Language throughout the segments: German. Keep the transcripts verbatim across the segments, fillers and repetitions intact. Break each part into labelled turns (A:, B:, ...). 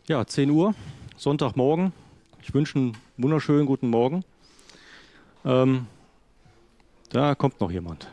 A: Ja, zehn Uhr, Sonntagmorgen. Ich wünsche einen wunderschönen guten Morgen. Ähm, da kommt noch jemand.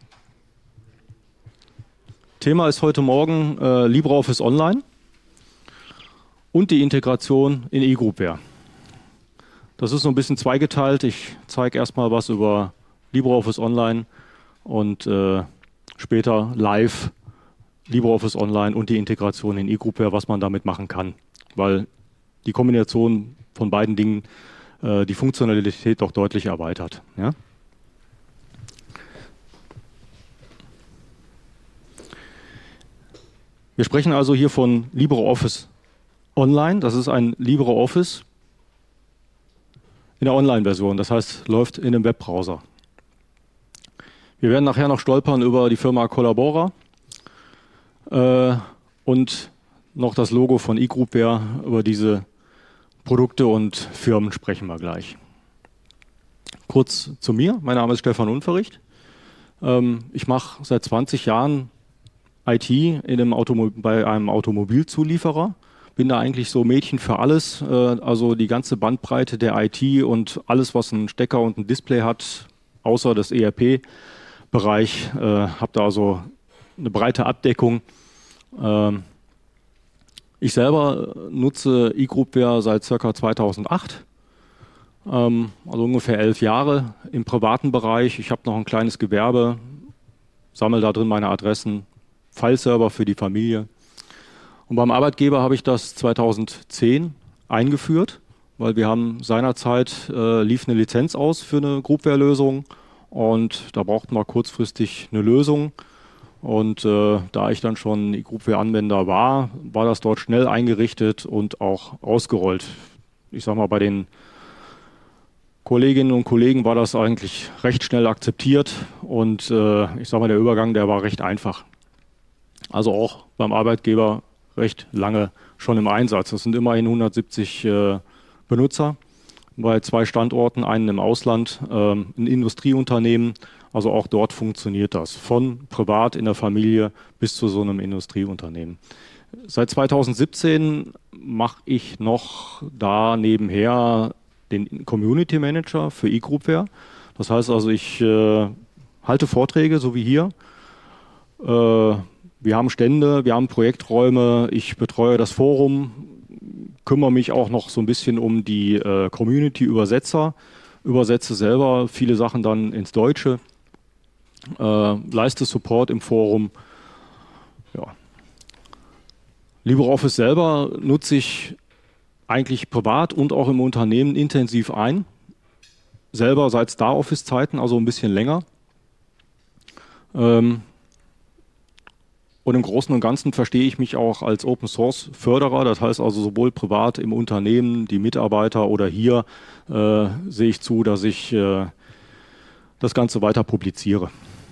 A: Thema ist heute Morgen äh, LibreOffice Online und die Integration in eGroupware. Das ist so ein bisschen zweigeteilt. Ich zeige erstmal was über LibreOffice Online und äh, später live LibreOffice Online und die Integration in eGroupware, was man damit machen kann. Weil die Kombination von beiden Dingen äh, die Funktionalität doch deutlich erweitert. Ja? Wir sprechen also hier von LibreOffice Online. Das ist ein LibreOffice in der Online-Version. Das heißt, läuft in einem Webbrowser. Wir werden nachher noch stolpern über die Firma Collabora äh, und noch das Logo von eGroupware. Über diese Produkte und Firmen sprechen wir gleich. Kurz zu mir. Mein Name ist Stefan Unverricht. Ähm, ich mache seit zwanzig Jahren I T in einem Automo- bei einem Automobilzulieferer. Bin da eigentlich so Mädchen für alles. Äh, also die ganze Bandbreite der I T und alles, was einen Stecker und ein Display hat, außer das E R P-Bereich. Äh, habe da also eine breite Abdeckung. Ähm, Ich selber nutze eGroupware seit ca. zweitausendacht, ähm, also ungefähr elf Jahre im privaten Bereich. Ich habe noch ein kleines Gewerbe, sammle da drin meine Adressen, Fileserver für die Familie. Und beim Arbeitgeber habe ich das zweitausendzehn eingeführt, weil wir haben seinerzeit, äh, lief eine Lizenz aus für eine Groupware-Lösung und da brauchten wir kurzfristig eine Lösung. Und äh, da ich dann schon eGroupware-Anwender war, war das dort schnell eingerichtet und auch ausgerollt. Ich sage mal, bei den Kolleginnen und Kollegen war das eigentlich recht schnell akzeptiert und äh, ich sage mal, der Übergang, der war recht einfach. Also auch beim Arbeitgeber recht lange schon im Einsatz. Das sind immerhin hundertsiebzig äh, Benutzer bei zwei Standorten, einen im Ausland, äh, ein Industrieunternehmen. Also auch dort funktioniert das, von privat in der Familie bis zu so einem Industrieunternehmen. Seit zweitausendsiebzehn mache ich noch da nebenher den Community Manager für eGroupware. Das heißt also, ich äh, halte Vorträge, so wie hier. Äh, wir haben Stände, wir haben Projekträume, ich betreue das Forum, kümmere mich auch noch so ein bisschen um die äh, Community-Übersetzer, übersetze selber viele Sachen dann ins Deutsche. Äh, leiste Support im Forum. Ja. LibreOffice selber nutze ich eigentlich privat und auch im Unternehmen intensiv ein. Selber seit StarOffice-Zeiten, also ein bisschen länger. Ähm, und im Großen und Ganzen verstehe ich mich auch als Open-Source-Förderer. Das heißt also sowohl privat im Unternehmen, die Mitarbeiter oder hier äh, sehe ich zu, dass ich äh, das Ganze weiter publiziere.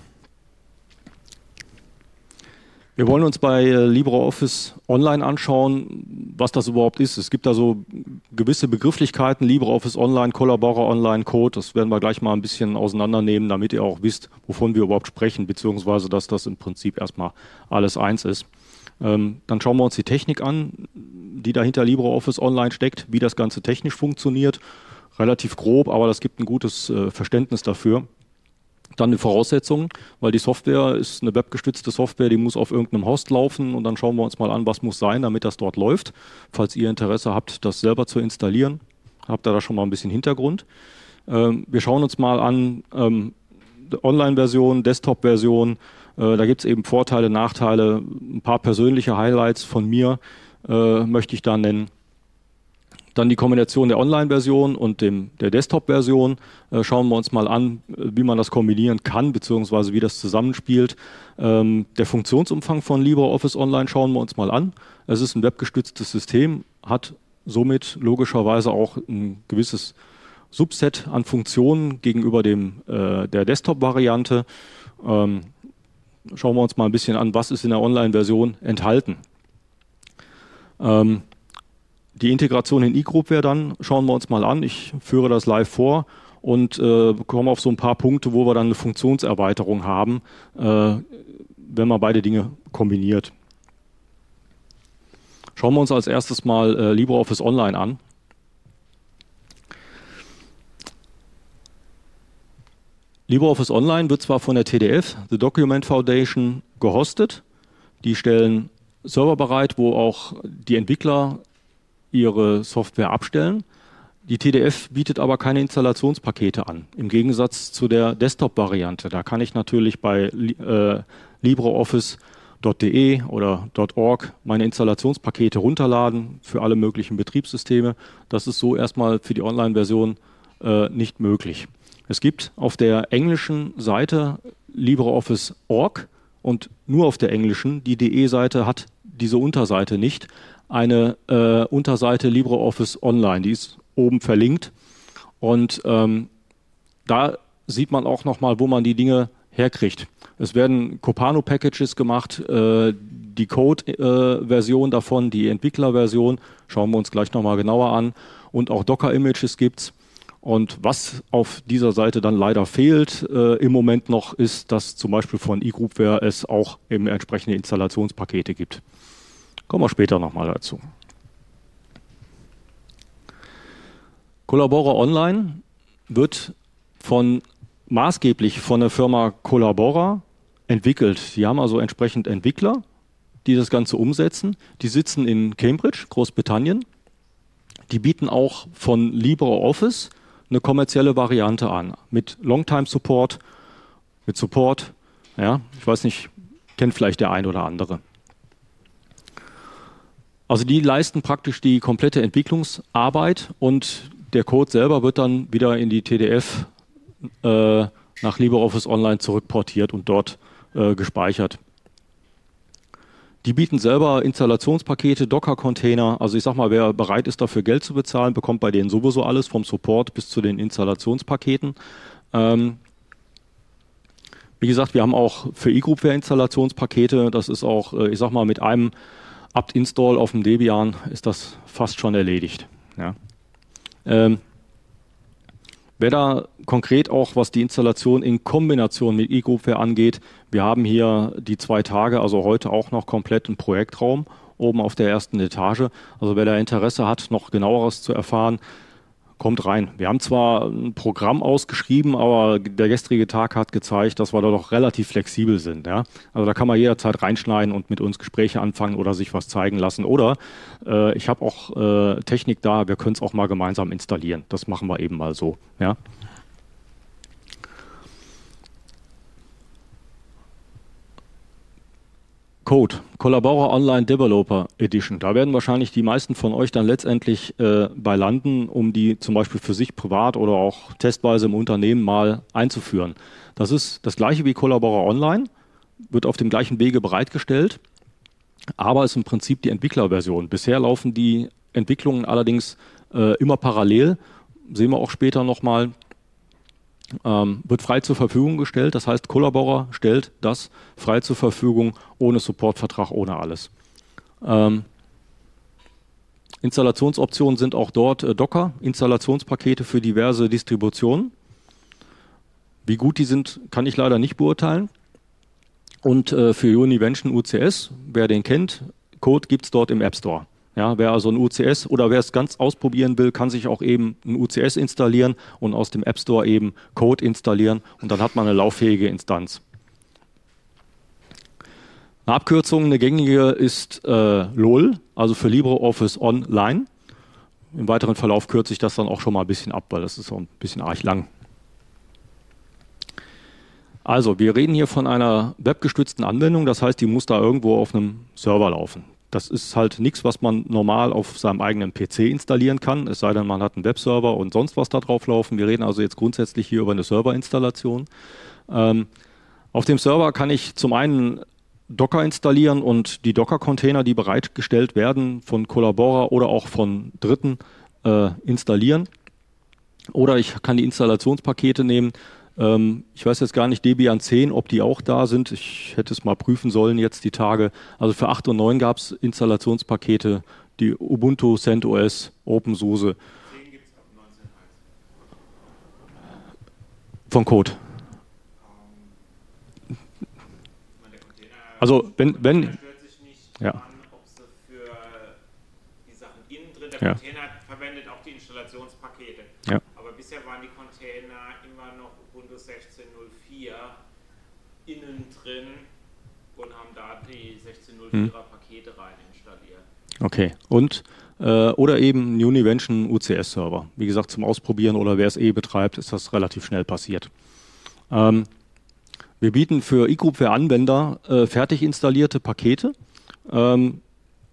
A: Wir wollen uns bei LibreOffice Online anschauen, was das überhaupt ist. Es gibt da so gewisse Begrifflichkeiten, LibreOffice Online, Collabora Online, Code. Das werden wir gleich mal ein bisschen auseinandernehmen, damit ihr auch wisst, wovon wir überhaupt sprechen, beziehungsweise dass das im Prinzip erstmal alles eins ist. Ähm, dann schauen wir uns die Technik an, die dahinter LibreOffice Online steckt, wie das Ganze technisch funktioniert. Relativ grob, aber das gibt ein gutes äh, Verständnis dafür. Dann die Voraussetzungen, weil die Software ist eine webgestützte Software, die muss auf irgendeinem Host laufen und dann schauen wir uns mal an, was muss sein, damit das dort läuft. Falls ihr Interesse habt, das selber zu installieren, habt ihr da schon mal ein bisschen Hintergrund. Ähm, wir schauen uns mal an, ähm, Online-Version, Desktop-Version, äh, da gibt es eben Vorteile, Nachteile, ein paar persönliche Highlights von mir äh, möchte ich da nennen. Dann die Kombination der Online-Version und dem, der Desktop-Version. Äh, schauen wir uns mal an, wie man das kombinieren kann, beziehungsweise wie das zusammenspielt. Ähm, der Funktionsumfang von LibreOffice Online schauen wir uns mal an. Es ist ein webgestütztes System, hat somit logischerweise auch ein gewisses Subset an Funktionen gegenüber dem, äh, der Desktop-Variante. Ähm, schauen wir uns mal ein bisschen an, was ist in der Online-Version enthalten. Ähm, Die Integration in eGroupware dann schauen wir uns mal an. Ich führe das live vor und äh, komme auf so ein paar Punkte, wo wir dann eine Funktionserweiterung haben, äh, wenn man beide Dinge kombiniert. Schauen wir uns als erstes mal äh, LibreOffice Online an. LibreOffice Online wird zwar von der T D F, The Document Foundation, gehostet. Die stellen Server bereit, wo auch die Entwickler ihre Software abstellen. Die T D F bietet aber keine Installationspakete an, im Gegensatz zu der Desktop-Variante. Da kann ich natürlich bei äh, LibreOffice punkt de oder .org meine Installationspakete runterladen für alle möglichen Betriebssysteme. Das ist so erstmal für die Online-Version äh, nicht möglich. Es gibt auf der englischen Seite LibreOffice punkt org und nur auf der englischen, die D E-Seite hat diese Unterseite nicht, eine äh, Unterseite LibreOffice Online, die ist oben verlinkt und ähm, da sieht man auch nochmal, wo man die Dinge herkriegt. Es werden Copano-Packages gemacht, äh, die Code-Version äh, davon, die Entwicklerversion, schauen wir uns gleich nochmal genauer an und auch Docker-Images gibt es. Und was auf dieser Seite dann leider fehlt äh, im Moment noch, ist, dass zum Beispiel von eGroupware es auch eben entsprechende Installationspakete gibt. Kommen wir später nochmal dazu. Collabora Online wird von, maßgeblich von der Firma Collabora entwickelt. Die haben also entsprechend Entwickler, die das Ganze umsetzen. Die sitzen in Cambridge, Großbritannien. Die bieten auch von LibreOffice eine kommerzielle Variante an, mit Longtime-Support, mit Support, ja, ich weiß nicht, kennt vielleicht der ein oder andere. Also die leisten praktisch die komplette Entwicklungsarbeit und der Code selber wird dann wieder in die T D F äh, nach LibreOffice Online zurückportiert und dort äh, gespeichert. Die bieten selber Installationspakete, Docker-Container. Also ich sag mal, wer bereit ist, dafür Geld zu bezahlen, bekommt bei denen sowieso alles, vom Support bis zu den Installationspaketen. Ähm, wie gesagt, wir haben auch für eGroupware Installationspakete. Das ist auch, äh, ich sag mal, mit einem apt-install auf dem Debian ist das fast schon erledigt. Ja. Ähm, Wer da konkret auch, was die Installation in Kombination mit eGroupware angeht, wir haben hier die zwei Tage, also heute auch noch komplett einen Projektraum oben auf der ersten Etage. Also wer da Interesse hat, noch genaueres zu erfahren, kommt rein. Wir haben zwar ein Programm ausgeschrieben, aber der gestrige Tag hat gezeigt, dass wir da doch relativ flexibel sind. Ja? Also da kann man jederzeit reinschneiden und mit uns Gespräche anfangen oder sich was zeigen lassen. Oder äh, ich habe auch äh, Technik da, wir können es auch mal gemeinsam installieren. Das machen wir eben mal so. Ja? Code, Collabora Online Developer Edition. Da werden wahrscheinlich die meisten von euch dann letztendlich äh, bei landen, um die zum Beispiel für sich privat oder auch testweise im Unternehmen mal einzuführen. Das ist das gleiche wie Collabora Online, wird auf dem gleichen Wege bereitgestellt, aber ist im Prinzip die Entwicklerversion. Bisher laufen die Entwicklungen allerdings äh, immer parallel, sehen wir auch später nochmal. Ähm, wird frei zur Verfügung gestellt. Das heißt, Collabora stellt das frei zur Verfügung, ohne Supportvertrag, ohne alles. Ähm, Installationsoptionen sind auch dort äh, Docker, Installationspakete für diverse Distributionen. Wie gut die sind, kann ich leider nicht beurteilen. Und äh, für Univention U C S, wer den kennt, Code gibt es dort im App Store. Ja, wer also ein U C S oder wer es ganz ausprobieren will, kann sich auch eben ein U C S installieren und aus dem App Store eben Code installieren und dann hat man eine lauffähige Instanz. Eine Abkürzung, eine gängige ist äh, L O L, also für LibreOffice Online. Im weiteren Verlauf kürze ich das dann auch schon mal ein bisschen ab, weil das ist auch ein bisschen arg lang. Also, wir reden hier von einer webgestützten Anwendung, das heißt, die muss da irgendwo auf einem Server laufen. Das ist halt nichts, was man normal auf seinem eigenen P C installieren kann, es sei denn, man hat einen Webserver und sonst was da drauf laufen. Wir reden also jetzt grundsätzlich hier über eine Serverinstallation. Ähm, auf dem Server kann ich zum einen Docker installieren und die Docker-Container, die bereitgestellt werden von Collabora oder auch von Dritten, äh, installieren. Oder ich kann die Installationspakete nehmen. Ähm, ich weiß jetzt gar nicht, Debian zehn, ob die auch da sind. Ich hätte es mal prüfen sollen jetzt die Tage. Also für acht und neun gab es Installationspakete, die Ubuntu, CentOS, OpenSUSE.
B: zehn gibt es ab neunzehn Punkt eins.
A: Von Code.
B: Ähm, ich meine, der Container,
A: Also wenn, wenn
B: stört sich nicht
A: ja.
B: an, ob sie für
A: Ja.
B: Container verwendet auch die Installationspakete.
A: Ja.
B: Aber bisher waren die Container immer noch Ubuntu sechzehn Punkt null vier innen drin und haben da die sechzehn Punkt null vierer Pakete rein installiert.
A: Okay. Und äh, oder eben ein Univention U C S-Server. Wie gesagt, zum Ausprobieren oder wer es eh betreibt, ist das relativ schnell passiert. Ähm, wir bieten für eGroupware-Anwender äh, fertig installierte Pakete. Ähm,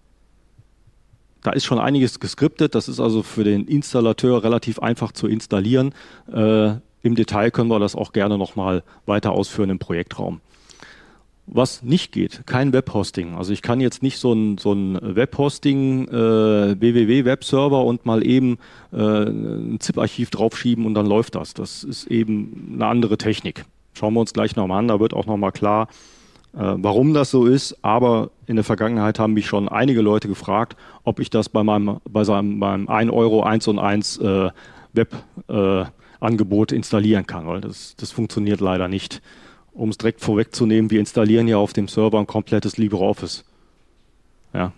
A: Da ist schon einiges geskriptet, das ist also für den Installateur relativ einfach zu installieren. Äh, Im Detail können wir das auch gerne nochmal weiter ausführen im Projektraum. Was nicht geht, kein Webhosting. Also ich kann jetzt nicht so ein, so ein Webhosting, äh, W W W-Webserver und mal eben äh, ein ZIP-Archiv draufschieben und dann läuft das. Das ist eben eine andere Technik. Schauen wir uns gleich nochmal an, da wird auch nochmal klar, äh, warum das so ist. Aber in der Vergangenheit haben mich schon einige Leute gefragt, ob ich das bei meinem, bei seinem, meinem ein Euro eins und eins äh, Web-Angebot äh, installieren kann. Weil das, das funktioniert leider nicht. Um es direkt vorwegzunehmen, wir installieren ja auf dem Server ein komplettes LibreOffice. Ja.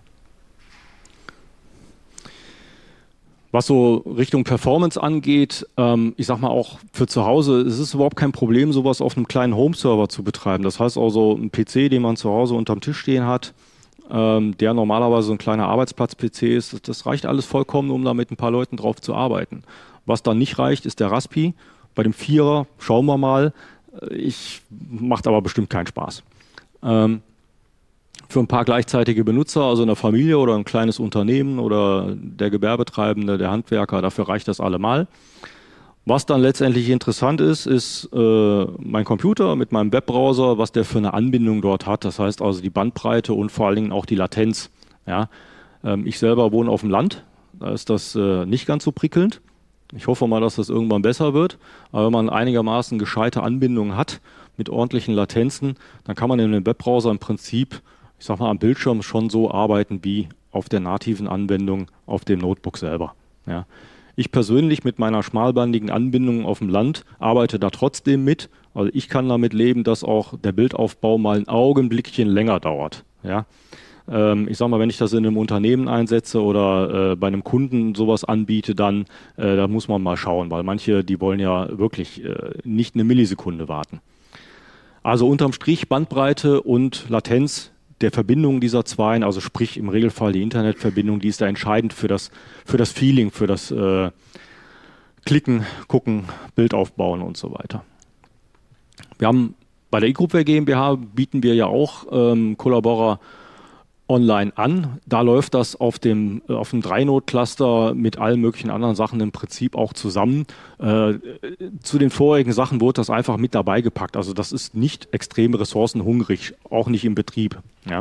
A: Was so Richtung Performance angeht, ähm, ich sag mal auch für zu Hause, es ist überhaupt kein Problem, sowas auf einem kleinen Home-Server zu betreiben. Das heißt also, ein P C, den man zu Hause unterm Tisch stehen hat, ähm, der normalerweise so ein kleiner Arbeitsplatz-P C ist, das, das reicht alles vollkommen, um da mit ein paar Leuten drauf zu arbeiten. Was dann nicht reicht, ist der Raspi. Bei dem Vierer schauen wir mal. Ich macht aber bestimmt keinen Spaß. Ähm, für ein paar gleichzeitige Benutzer, also eine Familie oder ein kleines Unternehmen oder der Gewerbetreibende, der Handwerker, dafür reicht das allemal. Was dann letztendlich interessant ist, ist äh, mein Computer mit meinem Webbrowser, was der für eine Anbindung dort hat. Das heißt also die Bandbreite und vor allen Dingen auch die Latenz. Ja? Ähm, ich selber wohne auf dem Land, da ist das äh, nicht ganz so prickelnd. Ich hoffe mal, dass das irgendwann besser wird. Aber wenn man einigermaßen gescheite Anbindungen hat mit ordentlichen Latenzen, dann kann man in einem Webbrowser im Prinzip, ich sag mal, am Bildschirm schon so arbeiten wie auf der nativen Anwendung auf dem Notebook selber. Ja. Ich persönlich mit meiner schmalbandigen Anbindung auf dem Land arbeite da trotzdem mit. Also ich kann damit leben, dass auch der Bildaufbau mal ein Augenblickchen länger dauert. Ja. Ich sag mal, wenn ich das in einem Unternehmen einsetze oder äh, bei einem Kunden sowas anbiete, dann äh, da muss man mal schauen, weil manche, die wollen ja wirklich äh, nicht eine Millisekunde warten. Also unterm Strich Bandbreite und Latenz der Verbindung dieser zwei, also sprich im Regelfall die Internetverbindung, die ist da entscheidend für das, für das Feeling, für das äh, Klicken, Gucken, Bild aufbauen und so weiter. Wir haben bei der eGroupware GmbH bieten wir ja auch ähm, Collabora online an. Da läuft das auf dem, auf dem drei Node Cluster mit allen möglichen anderen Sachen im Prinzip auch zusammen. Äh, zu den vorigen Sachen wurde das einfach mit dabei gepackt. Also das ist nicht extrem ressourcenhungrig, auch nicht im Betrieb. Ja.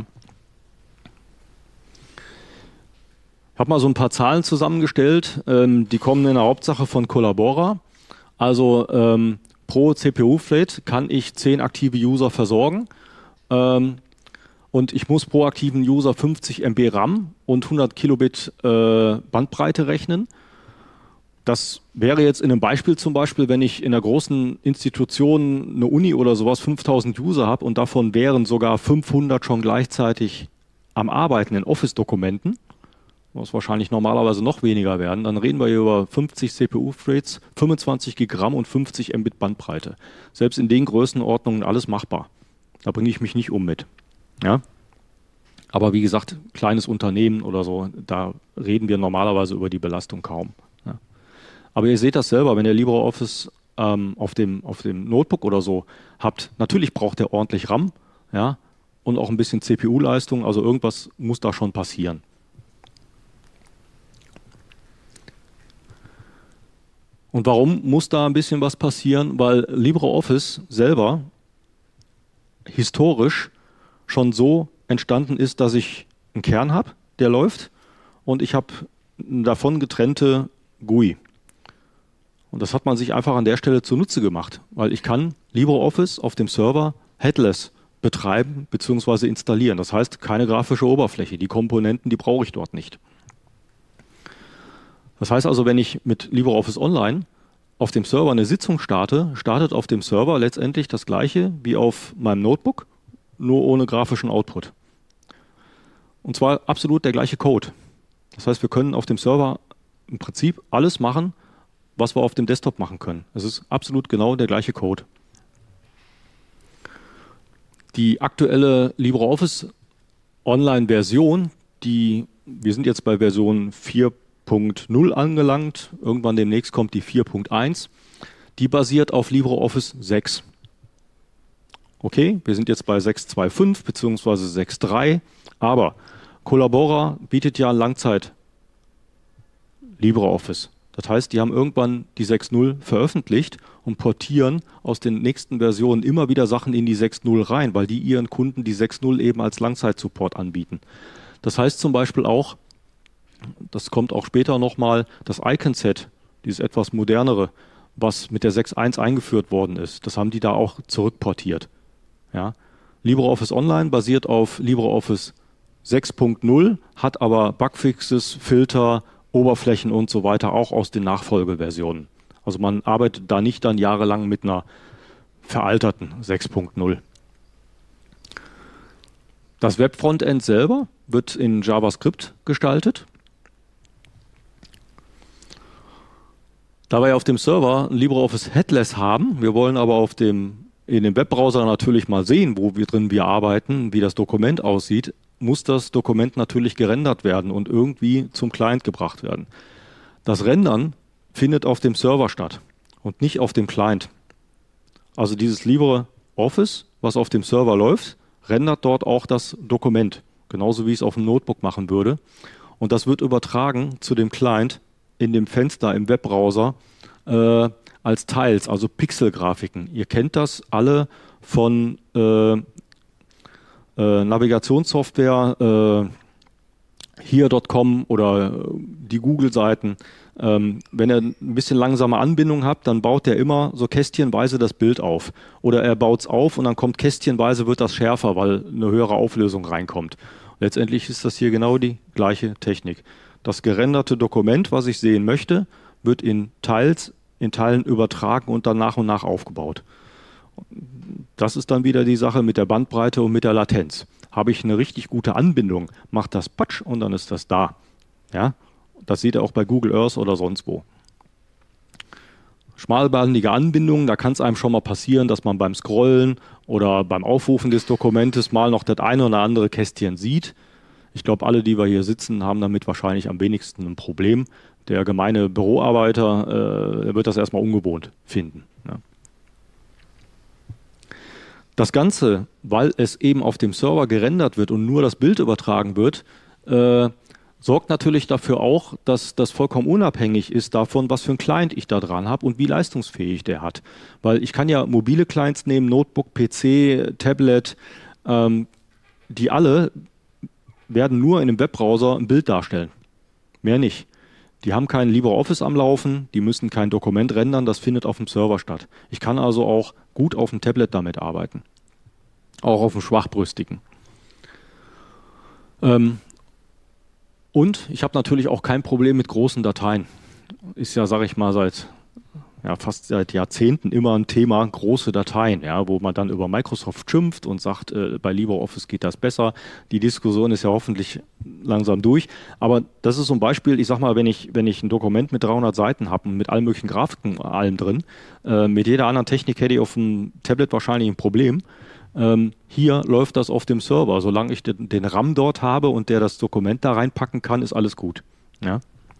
A: Ich habe mal so ein paar Zahlen zusammengestellt. Ähm, die kommen in der Hauptsache von Collabora. Also ähm, pro C P U-Flat kann ich zehn aktive User versorgen. Ähm, Und ich muss pro aktiven User fünfzig Megabyte RAM und hundert Kilobit äh, Bandbreite rechnen. Das wäre jetzt in einem Beispiel zum Beispiel, wenn ich in einer großen Institution, eine Uni oder sowas, fünftausend User habe und davon wären sogar fünfhundert schon gleichzeitig am Arbeiten in Office-Dokumenten, was wahrscheinlich normalerweise noch weniger werden, dann reden wir hier über fünfzig C P U-Threads, fünfundzwanzig Gigabyte RAM und fünfzig Mbit Bandbreite. Selbst in den Größenordnungen alles machbar. Da bringe ich mich nicht um mit. Ja, aber wie gesagt, kleines Unternehmen oder so, da reden wir normalerweise über die Belastung kaum. Ja. Aber ihr seht das selber, wenn ihr LibreOffice ähm, auf dem, auf dem Notebook oder so habt, natürlich braucht der ordentlich RAM, ja, und auch ein bisschen C P U-Leistung, also irgendwas muss da schon passieren. Und warum muss da ein bisschen was passieren? Weil LibreOffice selber historisch schon so entstanden ist, dass ich einen Kern habe, der läuft, und ich habe davon getrennte G U I. Und das hat man sich einfach an der Stelle zunutze gemacht, weil ich kann LibreOffice auf dem Server headless betreiben bzw. installieren. Das heißt, keine grafische Oberfläche. Die Komponenten, die brauche ich dort nicht. Das heißt also, wenn ich mit LibreOffice Online auf dem Server eine Sitzung starte, startet auf dem Server letztendlich das gleiche wie auf meinem Notebook, nur ohne grafischen Output. Und zwar absolut der gleiche Code. Das heißt, wir können auf dem Server im Prinzip alles machen, was wir auf dem Desktop machen können. Es ist absolut genau der gleiche Code. Die aktuelle LibreOffice Online-Version, die, wir sind jetzt bei Version vier Punkt null angelangt, irgendwann demnächst kommt die vier Punkt eins, die basiert auf LibreOffice sechs. Okay, wir sind jetzt bei sechs Punkt zwei Punkt fünf bzw. sechs Punkt drei, aber Collabora bietet ja Langzeit LibreOffice. Das heißt, die haben irgendwann die sechs Punkt null veröffentlicht und portieren aus den nächsten Versionen immer wieder Sachen in die sechs Punkt null rein, weil die ihren Kunden die sechs Punkt null eben als Langzeitsupport anbieten. Das heißt zum Beispiel auch, das kommt auch später nochmal, das Icon-Set, dieses etwas modernere, was mit der sechs Punkt eins eingeführt worden ist, das haben die da auch zurückportiert. Ja. LibreOffice Online basiert auf LibreOffice sechs Punkt null, hat aber Bugfixes, Filter, Oberflächen und so weiter auch aus den Nachfolgeversionen. Also man arbeitet da nicht dann jahrelang mit einer veralterten sechs Punkt null. Das Web-Frontend selber wird in JavaScript gestaltet. Da wir ja auf dem Server LibreOffice Headless haben, wir wollen aber auf dem, in dem Webbrowser natürlich mal sehen, wo wir drin wir arbeiten, wie das Dokument aussieht, muss das Dokument natürlich gerendert werden und irgendwie zum Client gebracht werden. Das Rendern findet auf dem Server statt und nicht auf dem Client. Also dieses LibreOffice, was auf dem Server läuft, rendert dort auch das Dokument, genauso wie ich es auf dem Notebook machen würde. Und das wird übertragen zu dem Client in dem Fenster im Webbrowser äh, als Tiles, also Pixelgrafiken. Ihr kennt das alle von äh, äh, Navigationssoftware, äh, hier Punkt com oder die Google-Seiten. Ähm, wenn ihr ein bisschen langsame Anbindung habt, dann baut der immer so kästchenweise das Bild auf. Oder er baut es auf und dann kommt kästchenweise, wird das schärfer, weil eine höhere Auflösung reinkommt. Letztendlich ist das hier genau die gleiche Technik. Das gerenderte Dokument, was ich sehen möchte, wird in Teils, in Teilen übertragen und dann nach und nach aufgebaut. Das ist dann wieder die Sache mit der Bandbreite und mit der Latenz. Habe ich eine richtig gute Anbindung, macht das Patsch und dann ist das da. Ja? Das seht ihr auch bei Google Earth oder sonst wo. Schmalbandige Anbindungen, da kann es einem schon mal passieren, dass man beim Scrollen oder beim Aufrufen des Dokumentes mal noch das eine oder andere Kästchen sieht. Ich glaube, alle, die wir hier sitzen, haben damit wahrscheinlich am wenigsten ein Problem. Der gemeine Büroarbeiter äh, wird das erstmal ungewohnt finden. Ja. Das Ganze, weil es eben auf dem Server gerendert wird und nur das Bild übertragen wird, äh, sorgt natürlich dafür auch, dass das vollkommen unabhängig ist davon, was für ein Client ich da dran habe und wie leistungsfähig der hat. Weil ich kann ja mobile Clients nehmen, Notebook, P C, Tablet, ähm, die alle werden nur in einem Webbrowser ein Bild darstellen. Mehr nicht. Die haben keinen LibreOffice am Laufen, die müssen kein Dokument rendern, das findet auf dem Server statt. Ich kann also auch gut auf dem Tablet damit arbeiten. Auch auf dem schwachbrüstigen. Ähm, und ich habe natürlich auch kein Problem mit großen Dateien. Ist ja, sage ich mal, seit ja, fast seit Jahrzehnten immer ein Thema, große Dateien, ja, wo man dann über Microsoft schimpft und sagt, äh, bei LibreOffice geht das besser. Die Diskussion ist ja hoffentlich langsam durch. Aber das ist so ein Beispiel, ich sag mal, wenn ich, wenn ich ein Dokument mit dreihundert Seiten habe und mit allen möglichen Grafiken, allem drin, äh, mit jeder anderen Technik hätte ich auf dem Tablet wahrscheinlich ein Problem. Ähm, hier läuft das auf dem Server. Solange ich den, den RAM dort habe und der das Dokument da reinpacken kann, ist alles gut. Ja.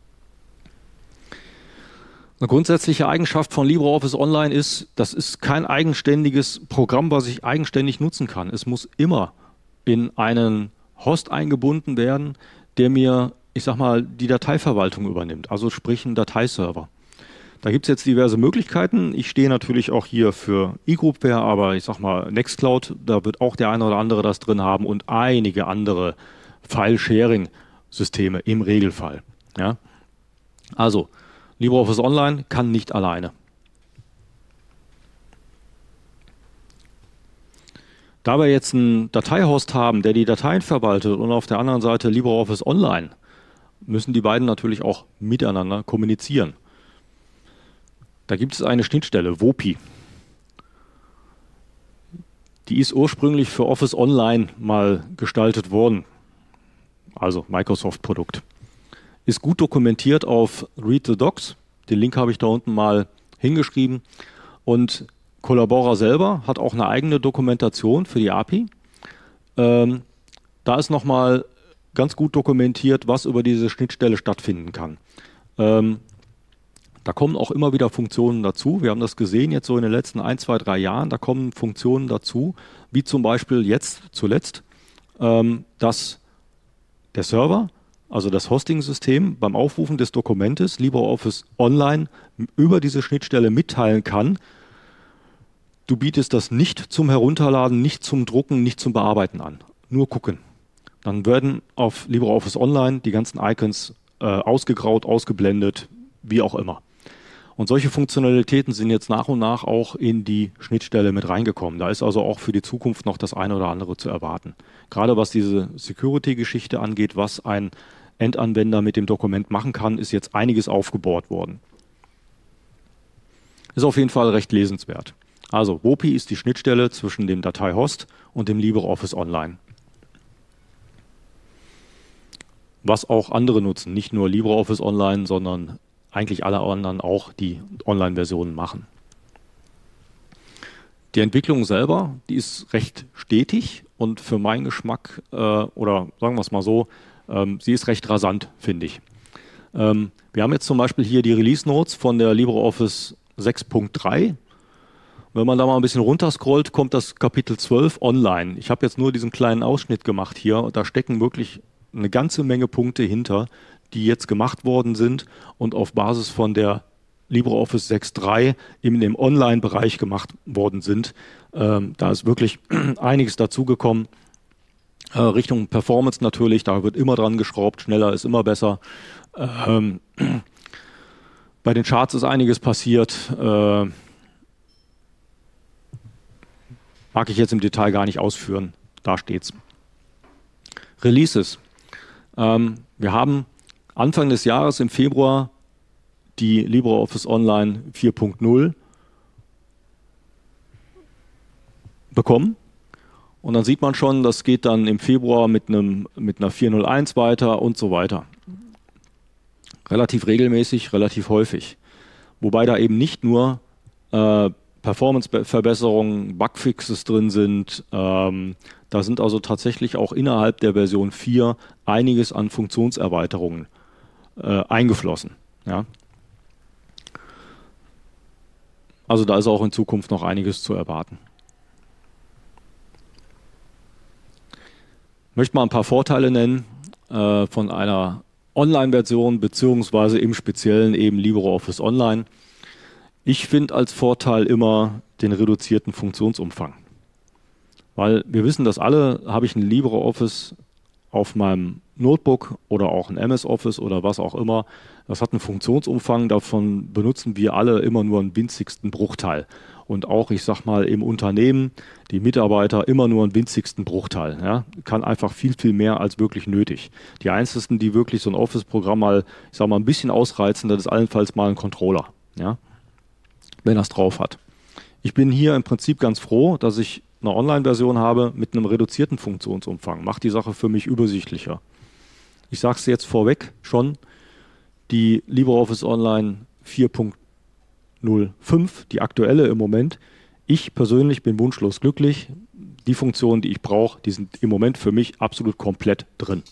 A: Eine grundsätzliche Eigenschaft von LibreOffice Online ist, das ist kein eigenständiges Programm, was ich eigenständig nutzen kann. Es muss immer in einen Host eingebunden werden, der mir, ich sag mal, die Dateiverwaltung übernimmt, also sprich ein Dateiserver. Da gibt es jetzt diverse Möglichkeiten. Ich stehe natürlich auch hier für eGroupware, aber ich sag mal Nextcloud, da wird auch der eine oder andere das drin haben und einige andere File-Sharing-Systeme im Regelfall. Ja? Also, LibreOffice Online kann nicht alleine. Da wir jetzt einen Dateihost haben, der die Dateien verwaltet und auf der anderen Seite LibreOffice Online, müssen die beiden natürlich auch miteinander kommunizieren. Da gibt es eine Schnittstelle, W O P I. Die ist ursprünglich für Office Online mal gestaltet worden, also Microsoft-Produkt. ist gut dokumentiert auf Read the Docs. Den Link habe ich da unten mal hingeschrieben. Und Collabora selber hat auch eine eigene Dokumentation für die A P I. Ähm, da ist nochmal ganz gut dokumentiert, was über diese Schnittstelle stattfinden kann. Ähm, da kommen auch immer wieder Funktionen dazu. Wir haben das gesehen jetzt so in den letzten ein, zwei, drei Jahren. Da kommen Funktionen dazu, wie zum Beispiel jetzt zuletzt, ähm, dass der Server, also das Hosting-System beim Aufrufen des Dokumentes LibreOffice Online über diese Schnittstelle mitteilen kann, du bietest das nicht zum Herunterladen, nicht zum Drucken, nicht zum Bearbeiten an. Nur gucken. Dann werden auf LibreOffice Online die ganzen Icons äh, ausgegraut, ausgeblendet, wie auch immer. Und solche Funktionalitäten sind jetzt nach und nach auch in die Schnittstelle mit reingekommen. Da ist also auch für die Zukunft noch das eine oder andere zu erwarten. Gerade was diese Security-Geschichte angeht, was ein Endanwender mit dem Dokument machen kann, ist jetzt einiges aufgebohrt worden. Ist auf jeden Fall recht lesenswert. Also W O P I ist die Schnittstelle zwischen dem Dateihost und dem LibreOffice Online. Was auch andere nutzen, nicht nur LibreOffice Online, sondern eigentlich alle anderen auch, die Online-Versionen machen. Die Entwicklung selber, die ist recht stetig und für meinen Geschmack, äh, oder sagen wir es mal so, ähm, sie ist recht rasant, finde ich. Ähm, wir haben jetzt zum Beispiel hier die Release-Notes von der LibreOffice sechs Punkt drei. Wenn man da mal ein bisschen runterscrollt, kommt das Kapitel zwölf online. Ich habe jetzt nur diesen kleinen Ausschnitt gemacht hier. Da stecken wirklich eine ganze Menge Punkte hinter, die jetzt gemacht worden sind und auf Basis von der LibreOffice sechs Punkt drei in dem Online-Bereich gemacht worden sind. Ähm, da ist wirklich einiges dazugekommen. Äh, Richtung Performance natürlich, da wird immer dran geschraubt, schneller ist immer besser. Ähm, bei den Charts ist einiges passiert. Äh, mag ich jetzt im Detail gar nicht ausführen. Da steht's. Releases. Ähm, wir haben Anfang des Jahres im Februar die LibreOffice Online vier Punkt null bekommen. Und dann sieht man schon, das geht dann im Februar mit, einem, mit einer vier Punkt null eins weiter und so weiter. Relativ regelmäßig, relativ häufig. Wobei da eben nicht nur äh, Performance-Verbesserungen, Bugfixes drin sind. Ähm, da sind also tatsächlich auch innerhalb der Version vier einiges an Funktionserweiterungen äh, eingeflossen. Ja. Also da ist auch in Zukunft noch einiges zu erwarten. Ich möchte mal ein paar Vorteile nennen äh, von einer Online-Version beziehungsweise im Speziellen eben LibreOffice Online. Ich finde als Vorteil immer den reduzierten Funktionsumfang. Weil wir wissen das alle, habe ich ein LibreOffice auf meinem Notebook oder auch ein M S Office oder was auch immer. Das hat einen Funktionsumfang, davon benutzen wir alle immer nur einen winzigsten Bruchteil. Und auch, ich sag mal, im Unternehmen, die Mitarbeiter immer nur einen winzigsten Bruchteil. Ja? Kann einfach viel, viel mehr als wirklich nötig. Die einzigen, die wirklich so ein Office-Programm mal, ich sag mal, ein bisschen ausreizen, das ist allenfalls mal ein Controller. Ja? Wenn er es drauf hat. Ich bin hier im Prinzip ganz froh, dass ich eine Online-Version habe mit einem reduzierten Funktionsumfang. Macht die Sache für mich übersichtlicher. Ich sage es jetzt vorweg schon, die LibreOffice Online vier Punkt null fünf, die aktuelle im Moment, ich persönlich bin wunschlos glücklich. Die Funktionen, die ich brauche, die sind im Moment für mich absolut komplett drin.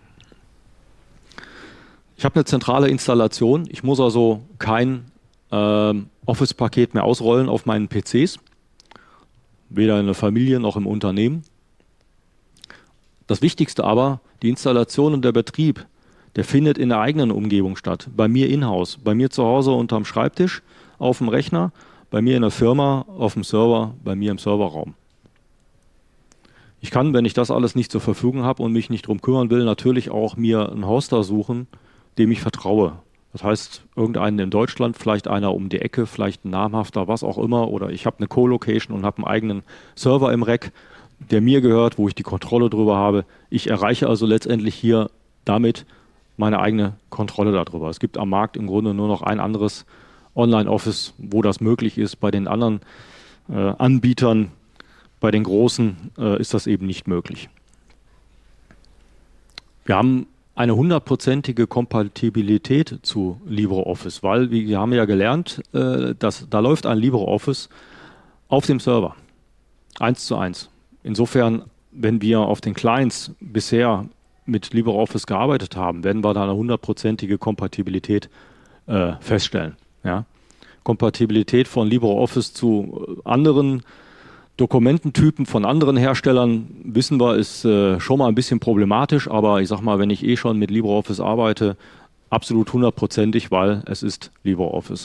A: Ich habe eine zentrale Installation. Ich muss also kein äh, Office-Paket mehr ausrollen auf meinen P Cs. Weder in der Familie noch im Unternehmen. Das Wichtigste aber, die Installation und der Betrieb, der findet in der eigenen Umgebung statt. Bei mir in-house, bei mir zu Hause unterm Schreibtisch, auf dem Rechner, bei mir in der Firma, auf dem Server, bei mir im Serverraum. Ich kann, wenn ich das alles nicht zur Verfügung habe und mich nicht drum kümmern will, natürlich auch mir einen Hoster suchen, dem ich vertraue. Das heißt, irgendeinen in Deutschland, vielleicht einer um die Ecke, vielleicht ein namhafter, was auch immer. Oder ich habe eine Co-Location und habe einen eigenen Server im Rack, der mir gehört, wo ich die Kontrolle drüber habe. Ich erreiche also letztendlich hier damit meine eigene Kontrolle darüber. Es gibt am Markt im Grunde nur noch ein anderes Online-Office, wo das möglich ist. Bei den anderen äh, Anbietern, bei den großen, äh, ist das eben nicht möglich. Wir haben eine hundertprozentige Kompatibilität zu LibreOffice, weil wir haben ja gelernt, äh, dass da läuft ein LibreOffice auf dem Server, eins zu eins. Insofern, wenn wir auf den Clients bisher mit LibreOffice gearbeitet haben, werden wir da eine hundertprozentige Kompatibilität äh, feststellen. Ja? Kompatibilität von LibreOffice zu anderen Dokumententypen von anderen Herstellern, wissen wir, ist äh, schon mal ein bisschen problematisch, aber ich sag mal, wenn ich eh schon mit LibreOffice arbeite, absolut hundertprozentig, weil es ist LibreOffice.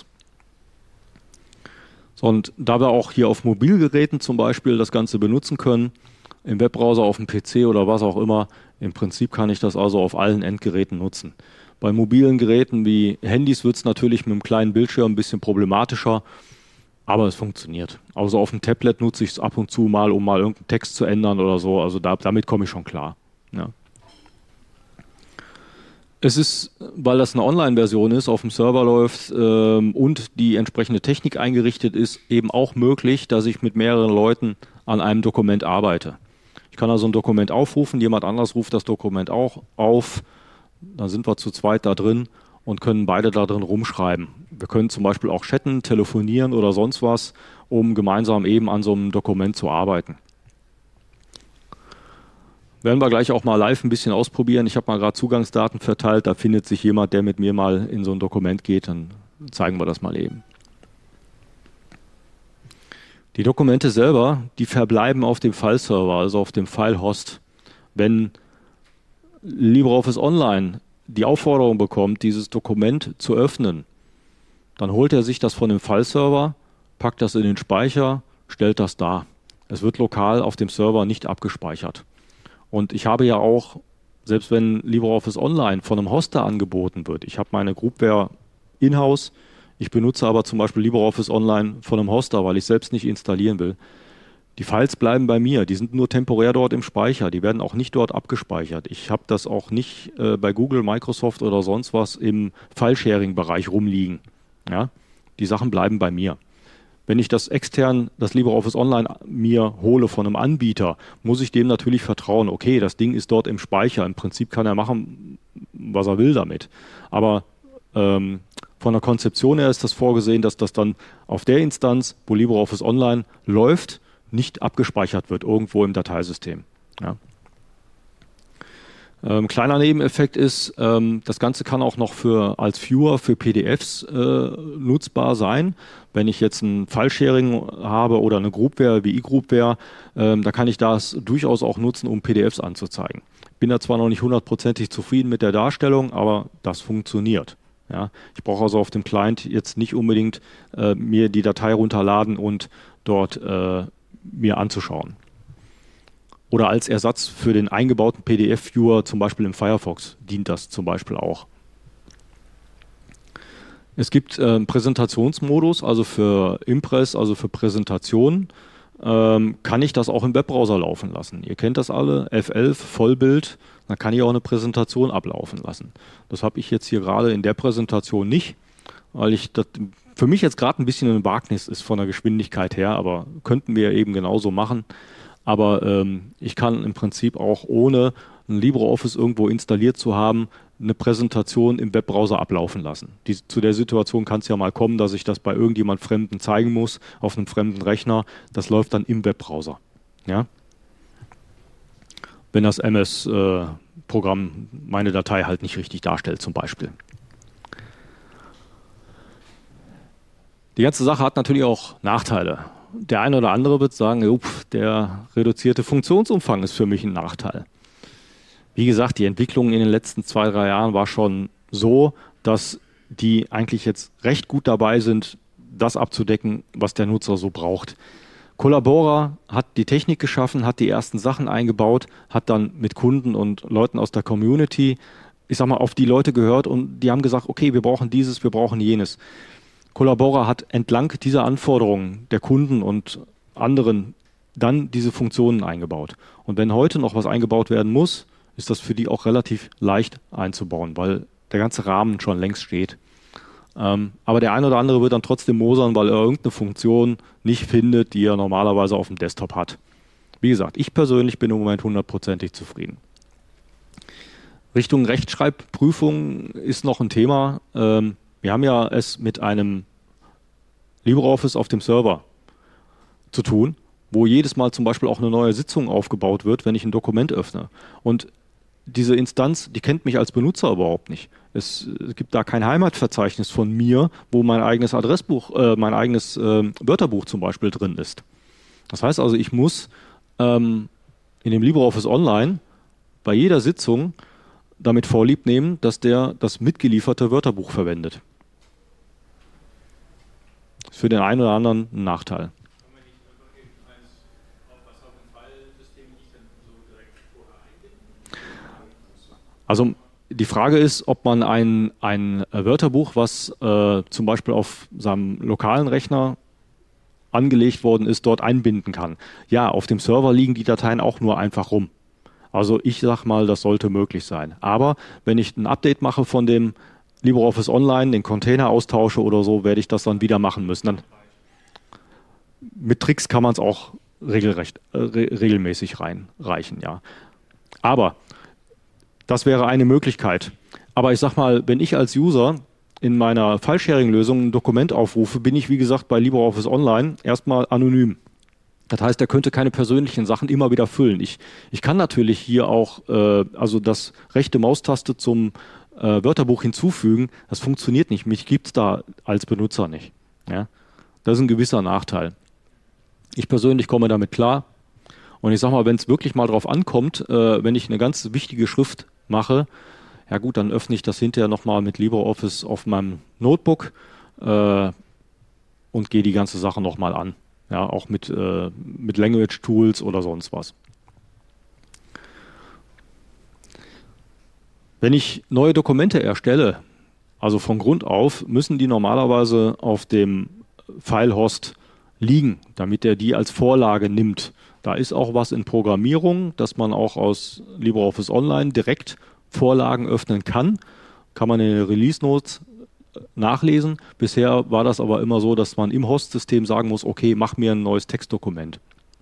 A: So, und da wir auch hier auf Mobilgeräten zum Beispiel das Ganze benutzen können, im Webbrowser, auf dem P C oder was auch immer, im Prinzip kann ich das also auf allen Endgeräten nutzen. Bei mobilen Geräten wie Handys wird es natürlich mit einem kleinen Bildschirm ein bisschen problematischer, aber es funktioniert. Also auf dem Tablet nutze ich es ab und zu mal, um mal irgendeinen Text zu ändern oder so. Also da, damit komme ich schon klar. Ja. Es ist, weil das eine Online-Version ist, auf dem Server läuft ähm, und die entsprechende Technik eingerichtet ist, eben auch möglich, dass ich mit mehreren Leuten an einem Dokument arbeite. Ich kann also ein Dokument aufrufen, jemand anderes ruft das Dokument auch auf, dann sind wir zu zweit da drin und können beide da drin rumschreiben. Wir können zum Beispiel auch chatten, telefonieren oder sonst was, um gemeinsam eben an so einem Dokument zu arbeiten. Werden wir gleich auch mal live ein bisschen ausprobieren. Ich habe mal gerade Zugangsdaten verteilt, da findet sich jemand, der mit mir mal in so ein Dokument geht, dann zeigen wir das mal eben. Die Dokumente selber, die verbleiben auf dem File-Server, also auf dem File-Host. Wenn LibreOffice Online die Aufforderung bekommt, dieses Dokument zu öffnen, dann holt er sich das von dem File-Server, packt das in den Speicher, stellt das dar. Es wird lokal auf dem Server nicht abgespeichert. Und ich habe ja auch, selbst wenn LibreOffice Online von einem Hoster angeboten wird, ich habe meine Groupware in-house, ich benutze aber zum Beispiel LibreOffice Online von einem Hoster, weil ich selbst nicht installieren will. Die Files bleiben bei mir, die sind nur temporär dort im Speicher, die werden auch nicht dort abgespeichert. Ich habe das auch nicht äh, bei Google, Microsoft oder sonst was im File-Sharing-Bereich rumliegen. Ja? Die Sachen bleiben bei mir. Wenn ich das extern, das LibreOffice Online mir hole von einem Anbieter, muss ich dem natürlich vertrauen, okay, das Ding ist dort im Speicher, im Prinzip kann er machen, was er will damit. Aber ähm, von der Konzeption her ist das vorgesehen, dass das dann auf der Instanz, wo LibreOffice Online läuft, nicht abgespeichert wird, irgendwo im Dateisystem. Ja. Ähm, kleiner Nebeneffekt ist, ähm, das Ganze kann auch noch für, als Viewer für P D Fs äh, nutzbar sein. Wenn ich jetzt ein File-Sharing habe oder eine Groupware wie eGroupware, ähm, da kann ich das durchaus auch nutzen, um P D Fs anzuzeigen. Bin da zwar noch nicht hundertprozentig zufrieden mit der Darstellung, aber das funktioniert. Ja. Ich brauche also auf dem Client jetzt nicht unbedingt äh, mir die Datei runterladen und dort äh, mir anzuschauen. Oder als Ersatz für den eingebauten P D F-Viewer, zum Beispiel im Firefox, dient das zum Beispiel auch. Es gibt äh, einen Präsentationsmodus, also für Impress, also für Präsentationen, ähm, kann ich das auch im Webbrowser laufen lassen. Ihr kennt das alle, F elf, Vollbild, dann kann ich auch eine Präsentation ablaufen lassen. Das habe ich jetzt hier gerade in der Präsentation nicht, weil ich das für mich jetzt gerade ein bisschen ein Wagnis ist von der Geschwindigkeit her, aber könnten wir eben genauso machen. Aber ähm, ich kann im Prinzip auch ohne ein LibreOffice irgendwo installiert zu haben, eine Präsentation im Webbrowser ablaufen lassen. Die, zu der Situation kann es ja mal kommen, dass ich das bei irgendjemand Fremden zeigen muss, auf einem fremden Rechner. Das läuft dann im Webbrowser. Ja? Wenn das M S-Programm äh, meine Datei halt nicht richtig darstellt zum Beispiel. Die ganze Sache hat natürlich auch Nachteile. Der eine oder andere wird sagen, upf, der reduzierte Funktionsumfang ist für mich ein Nachteil. Wie gesagt, die Entwicklung in den letzten zwei, drei Jahren war schon so, dass die eigentlich jetzt recht gut dabei sind, das abzudecken, was der Nutzer so braucht. Collabora hat die Technik geschaffen, hat die ersten Sachen eingebaut, hat dann mit Kunden und Leuten aus der Community, ich sag mal, auf die Leute gehört und die haben gesagt, okay, wir brauchen dieses, wir brauchen jenes. Collabora hat entlang dieser Anforderungen der Kunden und anderen dann diese Funktionen eingebaut. Und wenn heute noch was eingebaut werden muss, ist das für die auch relativ leicht einzubauen, weil der ganze Rahmen schon längst steht. Ähm, aber der eine oder andere wird dann trotzdem mosern, weil er irgendeine Funktion nicht findet, die er normalerweise auf dem Desktop hat. Wie gesagt, ich persönlich bin im Moment hundertprozentig zufrieden. Richtung Rechtschreibprüfung ist noch ein Thema. Ähm, wir haben ja es mit einem LibreOffice auf dem Server zu tun, wo jedes Mal zum Beispiel auch eine neue Sitzung aufgebaut wird, wenn ich ein Dokument öffne. Und diese Instanz, die kennt mich als Benutzer überhaupt nicht. Es, es gibt da kein Heimatverzeichnis von mir, wo mein eigenes Adressbuch, äh, mein eigenes äh, Wörterbuch zum Beispiel drin ist. Das heißt also, ich muss ähm, in dem LibreOffice Online bei jeder Sitzung damit Vorlieb nehmen, dass der das mitgelieferte Wörterbuch verwendet. Das ist für den einen oder anderen ein Nachteil. Also die Frage ist, ob man ein, ein Wörterbuch, was äh, zum Beispiel auf seinem lokalen Rechner angelegt worden ist, dort einbinden kann. Ja, auf dem Server liegen die Dateien auch nur einfach rum. Also ich sag mal, das sollte möglich sein. Aber wenn ich ein Update mache von dem LibreOffice Online, den Container austausche oder so, werde ich das dann wieder machen müssen. Dann mit Tricks kann man es auch regelrecht, äh, re regelmäßig reinreichen, ja. Aber das wäre eine Möglichkeit. Aber ich sag mal, wenn ich als User in meiner File-Sharing-Lösung ein Dokument aufrufe, bin ich, wie gesagt, bei LibreOffice Online erstmal anonym. Das heißt, er könnte keine persönlichen Sachen immer wieder füllen. Ich, ich kann natürlich hier auch äh, also das rechte Maustaste zum äh, Wörterbuch hinzufügen. Das funktioniert nicht. Mich gibt es da als Benutzer nicht. Ja? Das ist ein gewisser Nachteil. Ich persönlich komme damit klar. Und ich sag mal, wenn es wirklich mal drauf ankommt, äh, wenn ich eine ganz wichtige Schrift mache, ja gut, dann öffne ich das hinterher nochmal mit LibreOffice auf meinem Notebook äh, und gehe die ganze Sache nochmal an. Ja, auch mit, äh, mit Language Tools oder sonst was. Wenn ich neue Dokumente erstelle, also von Grund auf, müssen die normalerweise auf dem File-Host liegen, damit er die als Vorlage nimmt. Da ist auch was in Programmierung, dass man auch aus LibreOffice Online direkt Vorlagen öffnen kann. Kann man in den Release Notes nachlesen. Bisher war das aber immer so, dass man im Host-System sagen muss, okay, mach mir ein neues Textdokument.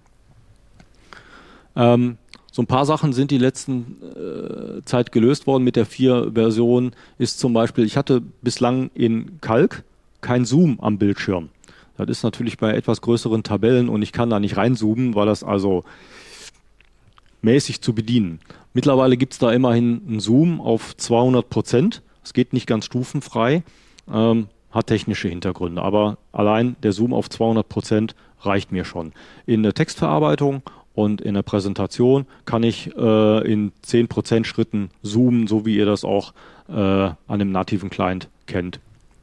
A: Ähm, so ein paar Sachen sind die letzten äh, Zeit gelöst worden mit der vier Version. Ist zum Beispiel, ich hatte bislang in Calc kein Zoom am Bildschirm. Das ist natürlich bei etwas größeren Tabellen und ich kann da nicht reinzoomen, weil das also mäßig zu bedienen. Mittlerweile gibt es da immerhin einen Zoom auf zweihundert Prozent. Es geht nicht ganz stufenfrei, ähm, hat technische Hintergründe, aber allein der Zoom auf zweihundert Prozent reicht mir schon. In der Textverarbeitung und in der Präsentation kann ich äh, in zehn Prozent Schritten zoomen, so wie ihr das auch äh, an einem nativen Client kennt.